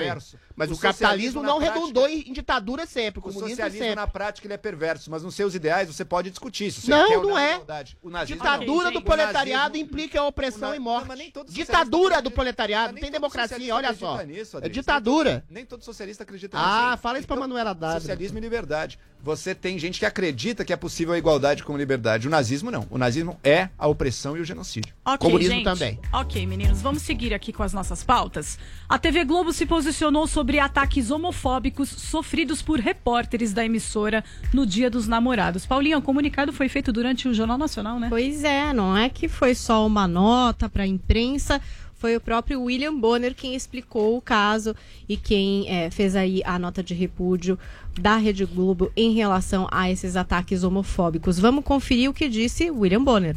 Mas o, O capitalismo socialismo, não na redundou em ditadura sempre, o O comunismo socialismo, sempre. na prática, ele é perverso, mas nos seus ideais você pode discutir. Se você Não, quer ou não é. igualdade. O nazismo, Ditadura não. do O proletariado nazismo- implica opressão o na- e morte. Não, mas nem todo Ditadura do proletariado, não tem todo democracia, socialista olha só. acredita nisso, É Adriles. ditadura. Nem todo socialista acredita Ah, nisso. fala isso pra Manuela Dávila. Socialismo e liberdade. Você tem gente que acredita que é possível a igualdade com liberdade. O nazismo não. O nazismo é a opressão e o genocídio. Ok, Comunismo gente. também. Ok, meninos, vamos seguir aqui com as nossas pautas. A T V Globo se posicionou sobre ataques homofóbicos sofridos por repórteres da emissora no Dia dos Namorados. Paulinha, o comunicado foi feito durante o Jornal Nacional, né? Pois é, não é que foi só uma nota para a imprensa, foi o próprio William Bonner quem explicou o caso e quem é, fez aí a nota de repúdio da Rede Globo em relação a esses ataques homofóbicos. Vamos conferir o que disse William Bonner.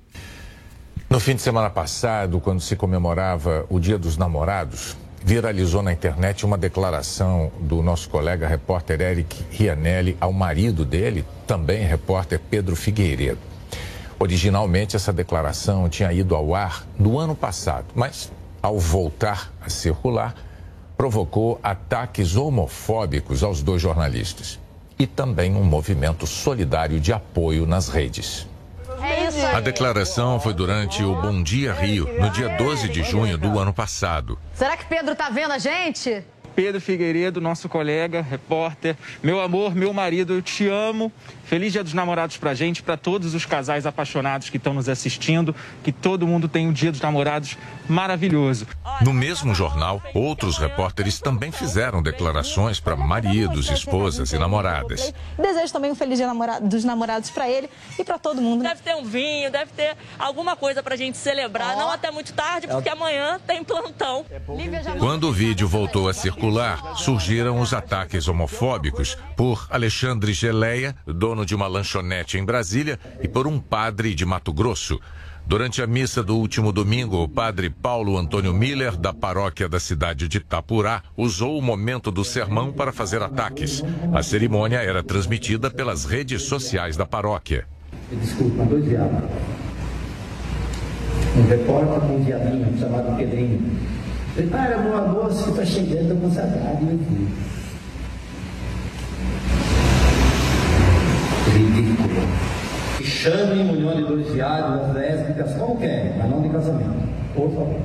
No fim de semana passado, quando se comemorava o Dia dos Namorados, viralizou na internet uma declaração do nosso colega repórter Eric Rianelli ao marido dele, também repórter Pedro Figueiredo. Originalmente, essa declaração tinha ido ao ar no ano passado, mas, ao voltar a circular, provocou ataques homofóbicos aos dois jornalistas e também um movimento solidário de apoio nas redes. É isso aí. A declaração foi durante o Bom Dia Rio, no dia doze de junho do ano passado. Será que Pedro tá vendo a gente? Pedro Figueiredo, nosso colega, repórter. Meu amor, meu marido, eu te amo. Feliz Dia dos Namorados pra gente, pra todos os casais apaixonados que estão nos assistindo. Que todo mundo tenha um Dia dos Namorados maravilhoso. No mesmo jornal, outros repórteres também fizeram declarações para maridos, esposas e namoradas. Desejo também um feliz Dia namora- dos Namorados para ele e para todo mundo. Deve ter um vinho, deve ter alguma coisa pra gente celebrar. Não até muito tarde, porque amanhã tem plantão. Quando o vídeo voltou a circular, surgiram os ataques homofóbicos por Alexandre Geleia, dono de uma lanchonete em Brasília, e por um padre de Mato Grosso. Durante a missa do último domingo, o padre Paulo Antônio Miller, da paróquia da cidade de Itapurá, usou o momento do sermão para fazer ataques. A cerimônia era transmitida pelas redes sociais da paróquia. Desculpa, dois viados. Um repórter com um viadinho chamado Pedrinho. Prepara, meu almoço que tá chegando com saudade, meu filho. Ridículo. Que chame em união de dois viados, lésbicas, como quer, mas não de casamento. Por favor.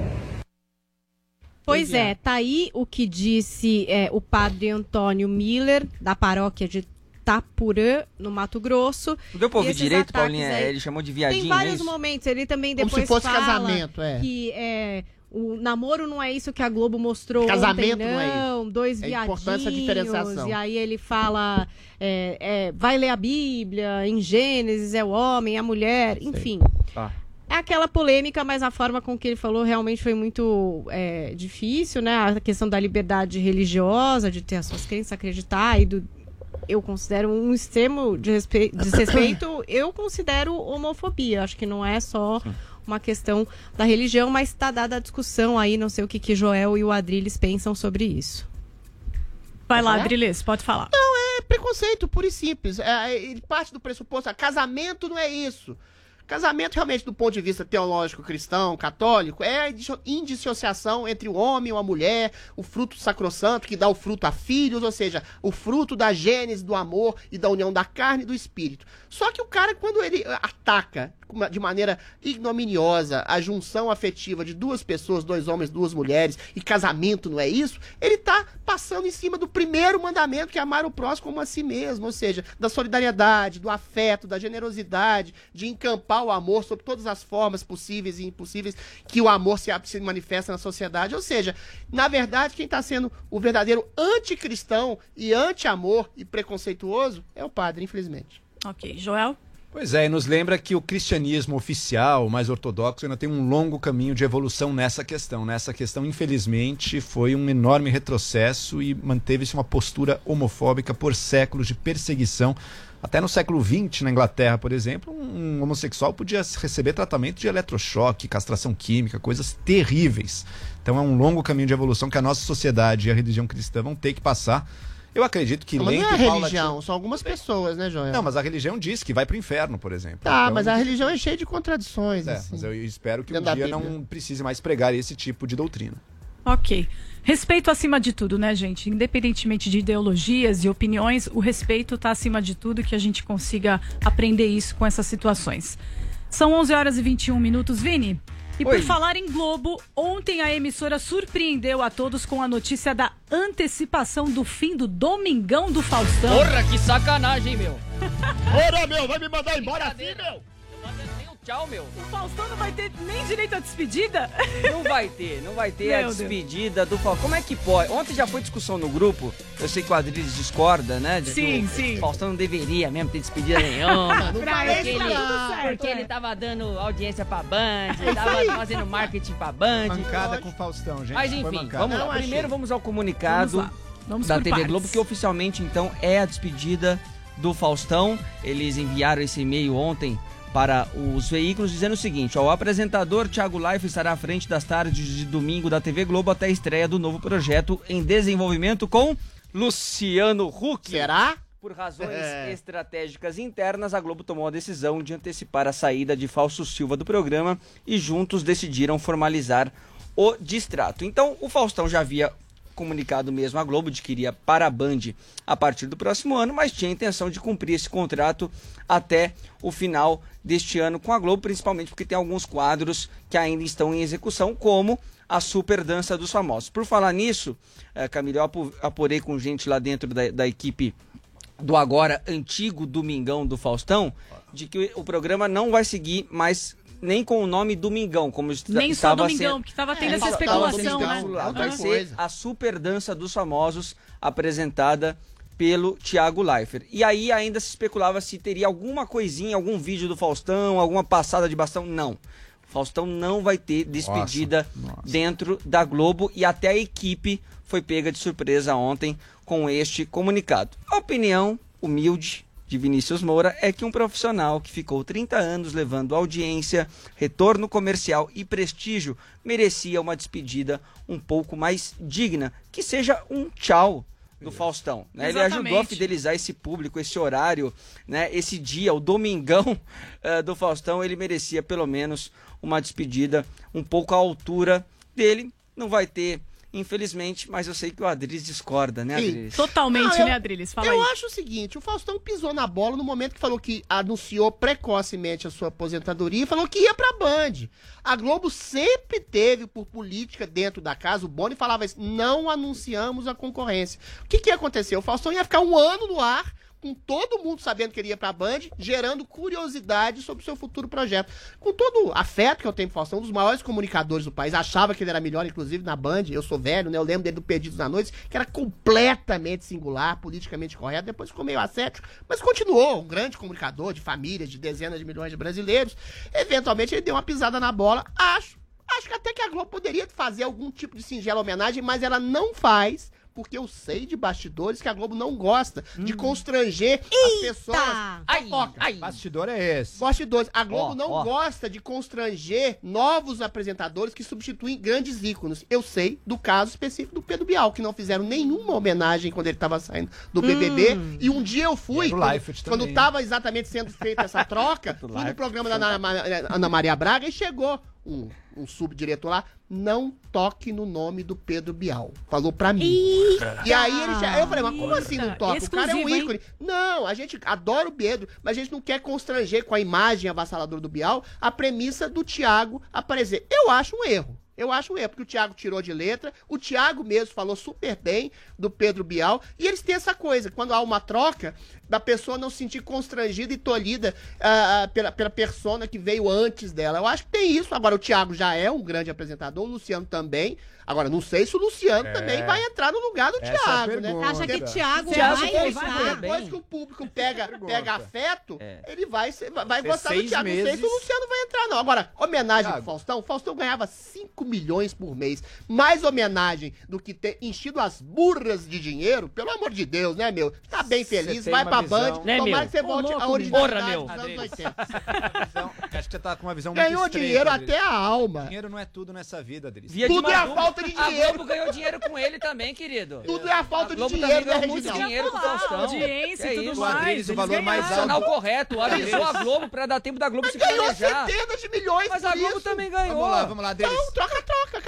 Pois é, tá aí o que disse é, o padre Antônio Miller, da paróquia de Itapurã, no Mato Grosso. Não deu pra ouvir Esses direito, ataques Paulinha? aí- Ele chamou de viadinho, Tem é vários isso? momentos, ele também Como depois se fosse fala casamento, é. que é, o namoro não é isso que a Globo mostrou Casamento ontem, não é isso. dois É viadinhos, importante essa diferenciação. e aí ele fala, é, é, vai ler a Bíblia, em Gênesis é o homem, a mulher, enfim. Tá. É aquela polêmica, mas a forma com que ele falou realmente foi muito é, difícil, né? A questão da liberdade religiosa, de ter as suas crenças, acreditar, e do, eu considero um extremo de respe- desrespeito, eu considero homofobia. Acho que não é só uma questão da religião, mas está dada a discussão aí, não sei o que, que Joel e o Adriles pensam sobre isso. Vai lá, É? Adriles, pode falar. Não, é preconceito, puro e simples. É, ele parte do pressuposto, ah, casamento não é isso. Casamento, realmente, do ponto de vista teológico, cristão, católico, é a indicio- indissociação entre o homem e a mulher, o fruto sacrossanto que dá o fruto a filhos, ou seja, o fruto da gênese, do amor e da união da carne e do espírito. Só que o cara, quando ele ataca de maneira ignominiosa a junção afetiva de duas pessoas, dois homens, duas mulheres, e casamento não é isso, ele tá passando em cima do primeiro mandamento, que é amar o próximo como a si mesmo, ou seja, da solidariedade, do afeto, da generosidade, de encampar o amor sob todas as formas possíveis e impossíveis que o amor se, se manifesta na sociedade. Ou seja, na verdade, quem está sendo o verdadeiro anticristão e anti-amor e preconceituoso é o padre, infelizmente. Ok, Joel? Pois é, e nos lembra que o cristianismo oficial, mais ortodoxo, ainda tem um longo caminho de evolução nessa questão. Nessa questão, infelizmente, foi um enorme retrocesso e manteve-se uma postura homofóbica por séculos de perseguição. Até no século vinte, na Inglaterra, por exemplo, um homossexual podia receber tratamento de eletrochoque, castração química, coisas terríveis. Então é um longo caminho de evolução que a nossa sociedade e a religião cristã vão ter que passar. Eu acredito que Não, mas lento não é e religião, paulatino- são algumas pessoas, né, Joel? Não, mas a religião diz que vai pro inferno, por exemplo. Tá, Então, mas a religião é cheia de contradições. É, assim. mas eu espero que um Dentro da dia Bíblia. não precise mais pregar esse tipo de doutrina. Ok. Respeito acima de tudo, né, gente? Independentemente de ideologias e opiniões, o respeito está acima de tudo, que a gente consiga aprender isso com essas situações. São onze horas e vinte e um minutos, Vini. E Oi. por falar em Globo, ontem a emissora surpreendeu a todos com a notícia da antecipação do fim do Domingão do Faustão. Porra, que sacanagem, meu. Ora, meu, vai me mandar embora assim, meu? Tchau, meu. O Faustão não vai ter nem direito à despedida? Não vai ter, não vai ter Meu a Deus. despedida do Faustão. Como é que pode? Ontem já foi discussão no grupo, eu sei que o Adriles discorda, né? De Sim, que sim. O Faustão não deveria mesmo ter despedida nenhuma. Não Pra vai, ele porque tá ele, tudo certo, porque é. ele tava dando audiência pra Band, tava fazendo marketing pra Band. Mancada com o Faustão, gente. Mas Foi enfim, mancada. Vamos lá, Não achei. primeiro vamos ao comunicado Vamos lá. Vamos da por T V partes. Globo, que oficialmente então é a despedida do Faustão. Eles enviaram esse e-mail ontem para os veículos dizendo o seguinte: ó, o apresentador Thiago Leifert estará à frente das tardes de domingo da T V Globo até a estreia do novo projeto em desenvolvimento com Luciano Huck. Será? Por razões É. estratégicas internas, a Globo tomou a decisão de antecipar a saída de Fausto Silva do programa e juntos decidiram formalizar o distrato. Então, o Faustão já havia comunicado mesmo à Globo de que iria para a Band a partir do próximo ano, mas tinha a intenção de cumprir esse contrato até o final deste ano com a Globo, principalmente porque tem alguns quadros que ainda estão em execução, como a Super Dança dos Famosos. Por falar nisso, eh, Camila, eu apu- apurei com gente lá dentro da, da equipe do agora antigo Domingão do Faustão, de que o programa não vai seguir mais nem com o nome Domingão, como est- Nem só estava Domingão, sendo. porque estava tendo É, essa só especulação, tava né? Domingão, Vai outra ser coisa. a Super Dança dos Famosos, apresentada pelo Thiago Leifert. E aí ainda se especulava se teria alguma coisinha, algum vídeo do Faustão, alguma passada de bastão. Não. Faustão não vai ter despedida Nossa, nossa. dentro da Globo, e até a equipe foi pega de surpresa ontem com este comunicado. A opinião humilde de Vinícius Moura é que um profissional que ficou trinta anos levando audiência, retorno comercial e prestígio merecia uma despedida um pouco mais digna, que seja um tchau do Faustão, né? Ele ajudou a Exatamente. fidelizar esse público, esse horário, né? Esse dia, o Domingão eh, do Faustão, ele merecia pelo menos uma despedida um pouco à altura dele. Não vai ter, infelizmente, mas eu sei que o Adriles discorda, né, Sim. Adriles? Totalmente, Não, eu- né, Adriles? Fala eu aí. acho o seguinte, o Faustão pisou na bola no momento que falou que anunciou precocemente a sua aposentadoria e falou que ia pra Band. A Globo sempre teve, por política dentro da casa, o Boni falava isso, não anunciamos a concorrência. O que que ia acontecer? O Faustão ia ficar um ano no ar, com todo mundo sabendo que ele ia pra Band, gerando curiosidade sobre o seu futuro projeto. Com todo o afeto que eu tenho pro Faustão, um dos maiores comunicadores do país, achava que ele era melhor, inclusive, na Band, eu sou velho, né, eu lembro dele do Perdidos na Noite, que era completamente singular, politicamente correto, depois ficou meio ascético, mas continuou, um grande comunicador de famílias, de dezenas de milhões de brasileiros. Eventualmente ele deu uma pisada na bola, acho, acho que até que a Globo poderia fazer algum tipo de singela homenagem, mas ela não faz, porque eu sei de bastidores que a Globo não gosta de constranger as pessoas. Ai, Fofoca. ai. Bastidor é esse. Bastidores. A Globo Ó, não ó. gosta de constranger novos apresentadores que substituem grandes ícones. Eu sei do caso específico do Pedro Bial, que não fizeram nenhuma homenagem quando ele estava saindo do B B B. E um dia eu fui, E do quando, Leifert quando também. tava exatamente sendo feita essa troca, fui no programa da Ana, Ma- Ana Maria Braga e chegou um, um subdiretor lá, não toque no nome do Pedro Bial. Falou pra mim. E aí ele che- eu falei, mas como assim não toca? O cara é um Exclusivo, hein? ícone. Não, a gente adora o Pedro, mas a gente não quer constranger com a imagem avassaladora do Bial a premissa do Thiago aparecer. Eu acho um erro. Eu acho um erro, porque o Thiago tirou de letra, o Thiago mesmo falou super bem do Pedro Bial, e eles têm essa coisa, quando há uma troca, da pessoa não se sentir constrangida e tolhida ah, pela, pela persona que veio antes dela. Eu acho que tem isso. Agora, o Thiago já é um grande apresentador, o Luciano também. Agora, não sei se o Luciano É. também vai entrar no lugar do Essa é a Thiago, né? pergunta. Acha que Thiago Thiago Thiago vai vai entrar? fazer Depois que o público pega, Pergunta. pega afeto, É. ele vai, ser- vai, vai Ser gostar do seis Thiago. Não sei meses. se o Luciano vai entrar, não. Agora, homenagem Thiago. pro Faustão. O Faustão ganhava cinco milhões por mês. Mais homenagem do que ter enchido as burras de dinheiro. Pelo amor de Deus, né, meu? Tá bem feliz, tem vai uma pra visão- Band. Né, Tomara meu? que você volte Ô, à louco, originalidade Porra, meu. dos anos Adriles. oitenta. Visão- acho que você tá com uma visão muito Ganhou estreita, dinheiro Adriles. até a alma. Dinheiro não é tudo nessa vida, Adriles. Via de Tudo é a Madruga. falta de A dinheiro. Globo ganhou dinheiro com ele também, querido. Tudo é a falta A de Globo dinheiro, também né, ganhou muito Reginaldo? dinheiro com o Faustão. Audiência Que e tudo isso? O Adriles, mais. o eles valor mais ganharam. Canal correto, avisou a Globo pra dar tempo da Globo se Ganhou planejar. centenas de milhões Mas por a Globo isso. também ganhou. Vamos lá, vamos lá, Adriles. Então, troca, troca, acabou.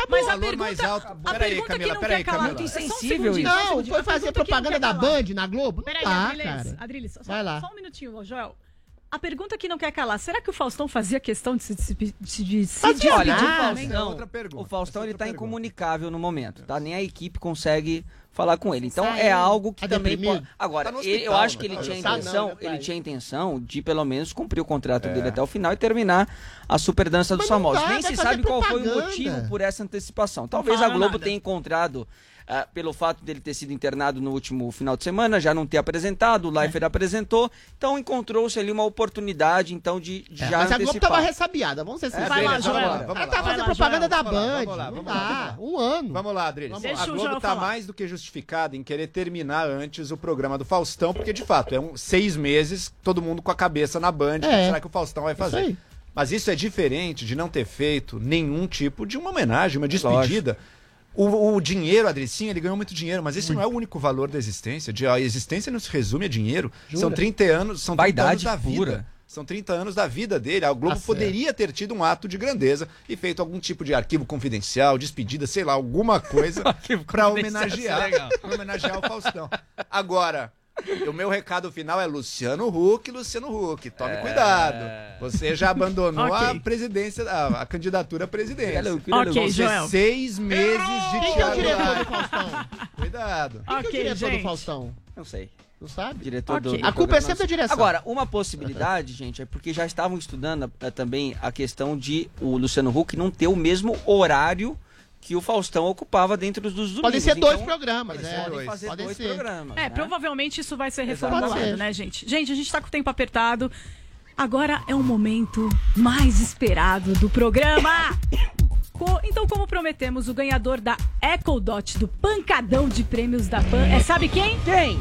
acabou. Mas a Valor pergunta, mais alto. a Peraí, pergunta Camila, que não peraí, quer calar... Camila. É só um insensível segundinho, isso. só um Não, segundinho. foi A fazer pergunta que não propaganda quer da calar. Band na Globo? Não Peraí, dá, Adriles, cara. Adriles, só, Vai lá. só um minutinho, ô, Joel. A pergunta que não quer calar, será que o Faustão fazia questão de se, de, de, de se Mas, olha, despedir? o também? Faustão, o Faustão ele tá incomunicável no momento, tá? Nem a equipe consegue falar com ele. Então é algo que Tá também deprimido? pode... Agora, Tá no ele- eu hospital, acho que ele né? tinha Tá não, intenção, meu pai. ele tinha intenção de pelo menos cumprir o contrato É. dele até o final e terminar a super dança dos Mas não famosos. dá, Nem vai se fazer sabe qual foi o propaganda. motivo por essa antecipação. Talvez a falaram Globo nada. tenha encontrado ah, pelo fato dele ter sido internado no último final de semana, já não ter apresentado, o Leifert apresentou, então encontrou-se ali uma oportunidade então de, de É, já mas a Globo antecipar. tava ressabiada, vamos ser sinceros. Vai lá, Joel. Vamos lá, vamos Ela lá. tá Vai fazendo lá, propaganda Joel. da Vamos lá, Band. vamos lá, Não vamos lá, dá, vamos um ano. Vamos lá, Adriles. Deixa A o Globo Joel tá falar. mais do que justificada em querer terminar antes o programa do Faustão, porque de fato é um seis meses, todo mundo com a cabeça na Band, o que É. será que o Faustão vai Isso fazer? aí. Mas isso é diferente de não ter feito nenhum tipo de uma homenagem, uma despedida. O, o dinheiro, Adricinho, ele ganhou muito dinheiro, mas esse não é o único valor da existência. De- A existência não se resume a dinheiro. Jura? São trinta anos, são trinta anos Vaidade da pura. vida. São trinta anos da vida dele. A Globo Tá certo. poderia ter tido um ato de grandeza e feito algum tipo de arquivo confidencial, despedida, sei lá, alguma coisa pra homenagear, legal. pra homenagear o Faustão. Agora, o meu recado final é Luciano Huck, Luciano Huck, tome É. cuidado. Você já abandonou Ok. a presidência, a, a candidatura à presidência. Olha, olha, Ok, Vão ser Joel. seis meses de Quem que é o Thiago diretor do Leifert. Faustão? Cuidado. Quem que é o Ok, diretor gente. do Faustão? Não sei. Não sabe? Diretor do, Ok. do A culpa é programa. sempre da direção. Agora, uma possibilidade, gente, é porque já estavam estudando eh, também a questão de o Luciano Huck não ter o mesmo horário que o Faustão ocupava dentro dos domingos. Podem ser dois Então, programas, eles é. podem Dois. fazer Podem dois ser. programas. É, né? provavelmente isso vai ser Exato. reformulado, Pode ser. né, gente? Gente, a gente tá com o tempo apertado. Agora é o momento mais esperado do programa. Co- Então, como prometemos, o ganhador da EcoDot do pancadão de prêmios da Pan é, sabe quem? Quem?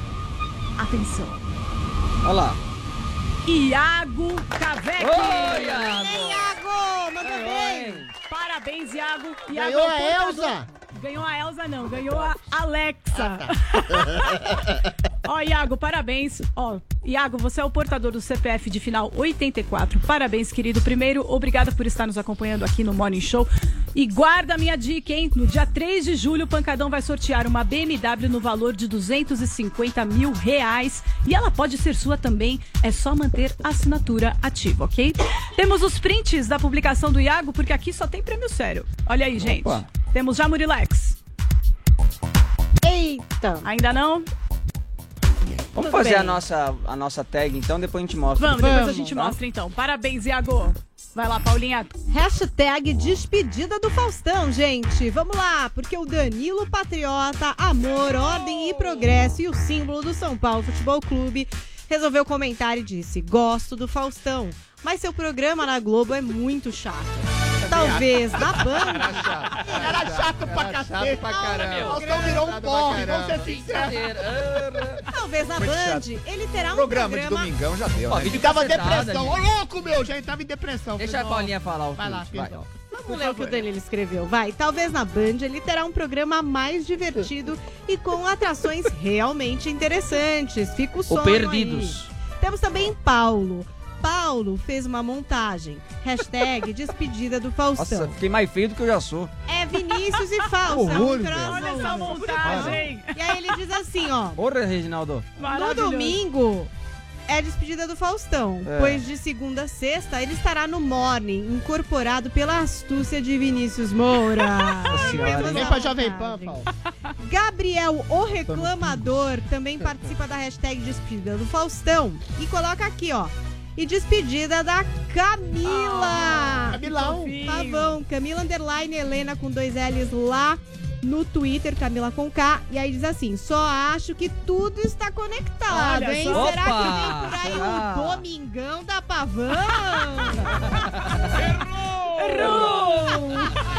Atenção. Olha lá. Iago Cavec. Oi, Iago. Iago, manda bem. Parabéns, Iago. Iago Ganhou é o a portador- Elza. Ganhou a Elza, não. Ganhou a Alexa. Ó, Iago, parabéns. Ó, Iago, você é o portador do C P F de final oitenta e quatro. Parabéns, querido. Primeiro, obrigada por estar nos acompanhando aqui no Morning Show. E guarda a minha dica, hein? No dia três de julho, o Pancadão vai sortear uma B M W no valor de duzentos e cinquenta mil reais. E ela pode ser sua também. É só manter a assinatura ativa, ok? Temos os prints da publicação do Iago, porque aqui só tem prêmio sério. Olha aí, gente. Opa. Temos já Murilex. Eita. Ainda não? Vamos Tudo fazer bem. a nossa, a nossa tag, então, depois a gente mostra. Vamos, depois a Vamos, gente tá? mostra então. Parabéns, Iago. Vai lá, Paulinha. Hashtag despedida do Faustão, gente. Vamos lá, porque o Danilo Patriota, amor, ordem e progresso e o símbolo do São Paulo Futebol Clube resolveu comentar e disse: gosto do Faustão, mas seu programa na Globo é muito chato. Talvez na Band. Era chato pra cacete. pra caramba. O Faustão virou um porre, vamos ser sinceros. Talvez na Muito Band chato. ele terá um Programa de programa. domingão já deu, Ó, né? vídeo Ficava cacetada, depressão. Ô, gente. louco, meu, já entrava em depressão. Deixa a Falei, Paulinha falar o Vai lá, tweet, vai. perdão. Vamos ler o que o Danilo escreveu, vai. Talvez na Band ele terá um programa mais divertido e com atrações realmente interessantes. Fica o sonho O Perdidos. aí. Temos também Paulo. Paulo fez uma montagem. Hashtag despedida do Faustão. Nossa, fiquei mais feio do que eu já sou. É Vinícius e Fausto. Horror, um velho. crossover. Olha essa montagem. E aí ele diz assim, ó. Porra, Reginaldo. No Maravilhoso. domingo é a despedida do Faustão, É. pois de segunda a sexta ele estará no Morning, incorporado pela astúcia de Vinícius Moura. Senhora, Temos Vem a pra Jovem Pan, montagem. Paulo. Gabriel, o reclamador, também participa da hashtag despedida do Faustão e coloca aqui, ó. E despedida da Camila. Ah, Camilão. Pavão, Camila Underline Helena com dois L's lá no Twitter, Camila com K. E aí diz assim, só acho que tudo está conectado, Olha hein? só. Será Opa, que vem por aí será? o Domingão da Pavão? Errou!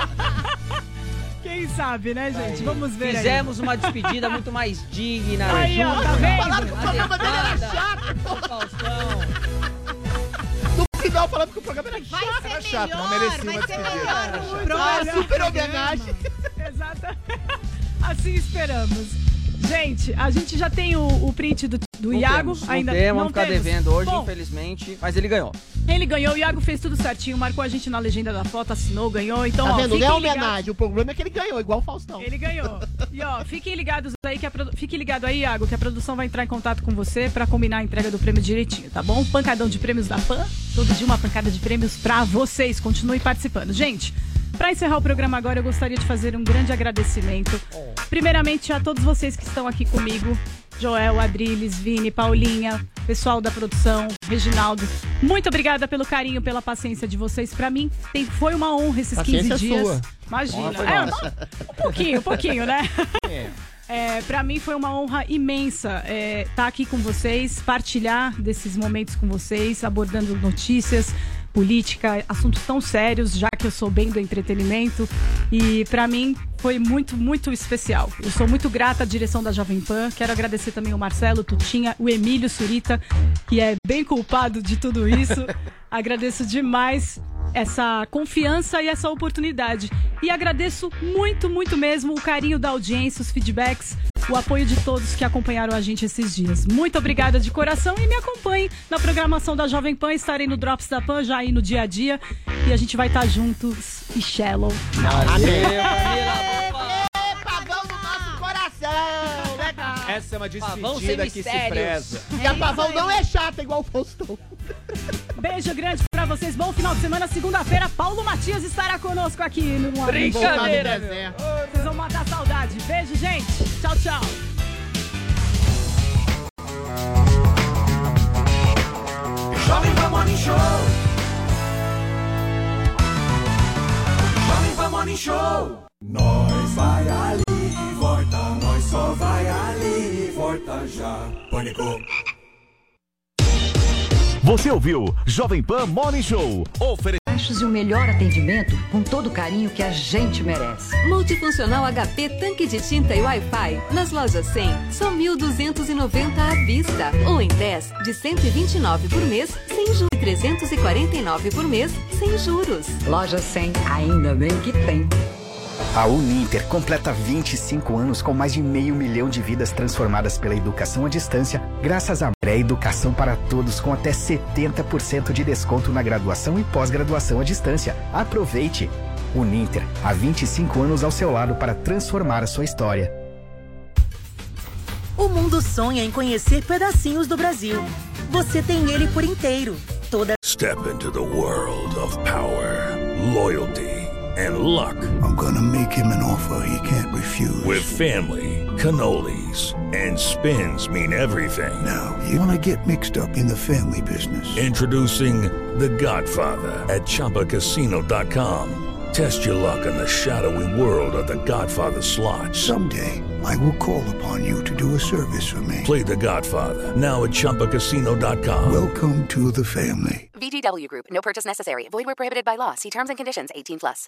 Quem sabe, né, gente? Vamos ver aí. Fizemos uma despedida muito mais digna, Aí, ó, tá vendo? Falaram que o programa dele era chato. do Faustão. No final falando que o programa era Vai chato. ser Era chato, melhor, não merecia vai uma ser despedida. melhor Era o chato. Ah, próximo super programa. homenagem. Exatamente. Assim esperamos. Gente, a gente já tem o, o print do do Não Iago. temos, Ainda não temos, não vamos ficar temos. devendo hoje, Bom, infelizmente, mas ele ganhou. ele ganhou, o Iago fez tudo certinho, marcou a gente na legenda da foto, assinou, ganhou. Então, Tá ó, vendo? Não é fiquem homenagem, ligados. o problema é que ele ganhou, igual o Faustão. Ele ganhou. E ó, fiquem ligados aí, que a produ... fique ligado aí, Iago, que a produção vai entrar em contato com você pra combinar a entrega do prêmio direitinho, tá bom? Pancadão de prêmios da Pan, todo dia uma pancada de prêmios pra vocês. Continue participando. Gente, pra encerrar o programa agora, eu gostaria de fazer um grande agradecimento. Primeiramente a todos vocês que estão aqui comigo. Joel, Adriles, Vini, Paulinha, pessoal da produção, Reginaldo. Muito obrigada pelo carinho, pela paciência de vocês. Pra mim, tem, foi uma honra esses Paciência quinze dias. sua. Imagina. Honra foi É, nossa. um pouquinho, um pouquinho, né? É, pra mim foi uma honra imensa estar aqui com vocês, partilhar desses momentos com vocês, abordando notícias, política, assuntos tão sérios, já que eu sou bem do entretenimento. E pra mim foi muito, muito especial. Eu sou muito grata à direção da Jovem Pan. Quero agradecer também o Marcelo Tutinha, o Emílio Surita, que é bem culpado de tudo isso. Agradeço demais essa confiança e essa oportunidade. E agradeço muito, muito mesmo o carinho da audiência, os feedbacks, o apoio de todos que acompanharam a gente esses dias. Muito obrigada de coração e me acompanhem na programação da Jovem Pan. Estarei no Drops da Pan já aí no dia a dia. E a gente vai estar juntos e shallow. Pavão no nosso coração, né, cara? Essa é uma Pavão despedida sem que se mistérios. preza. E a Pavão não é chata igual o Faustão. Beijo grande pra vocês. Bom final de semana. Segunda-feira, Paulo Matias estará conosco aqui no Brincadeira, meu. Vocês vão matar a saudade. Beijo, gente. Tchau, tchau. Jovem Pan Morning Show. Jovem Pan Morning Show. Nós vai ali e volta, nós só vai ali e volta já. Pânico. Você ouviu Jovem Pan Morning Show. Ofere... E o melhor atendimento com todo o carinho que a gente merece. Multifuncional H P tanque de tinta e Wi-Fi. Nas lojas cem, só mil duzentos e noventa à vista. Ou em dez, de cento e vinte e nove por mês, sem juros. E trezentos e quarenta e nove por mês, sem juros. Loja cem, ainda bem que tem. A Uninter completa vinte e cinco anos com mais de meio milhão de vidas transformadas pela educação à distância, graças à pré-educação para todos com até setenta por cento de desconto na graduação e pós-graduação à distância. Aproveite! Uninter, há vinte e cinco anos ao seu lado para transformar a sua história. O mundo sonha em conhecer pedacinhos do Brasil. Você tem ele por inteiro. Toda Step into the world of power, loyalty, and luck. I'm gonna make him an offer he can't refuse. With family, cannolis, and spins mean everything. Now, you wanna get mixed up in the family business. Introducing The Godfather at Chumba Casino dot com. Test your luck in the shadowy world of The Godfather slot. Someday, I will call upon you to do a service for me. Play The Godfather now at Chumba Casino dot com. Welcome to the family. V G W Group. No purchase necessary. Void where prohibited by law. See terms and conditions. eighteen plus.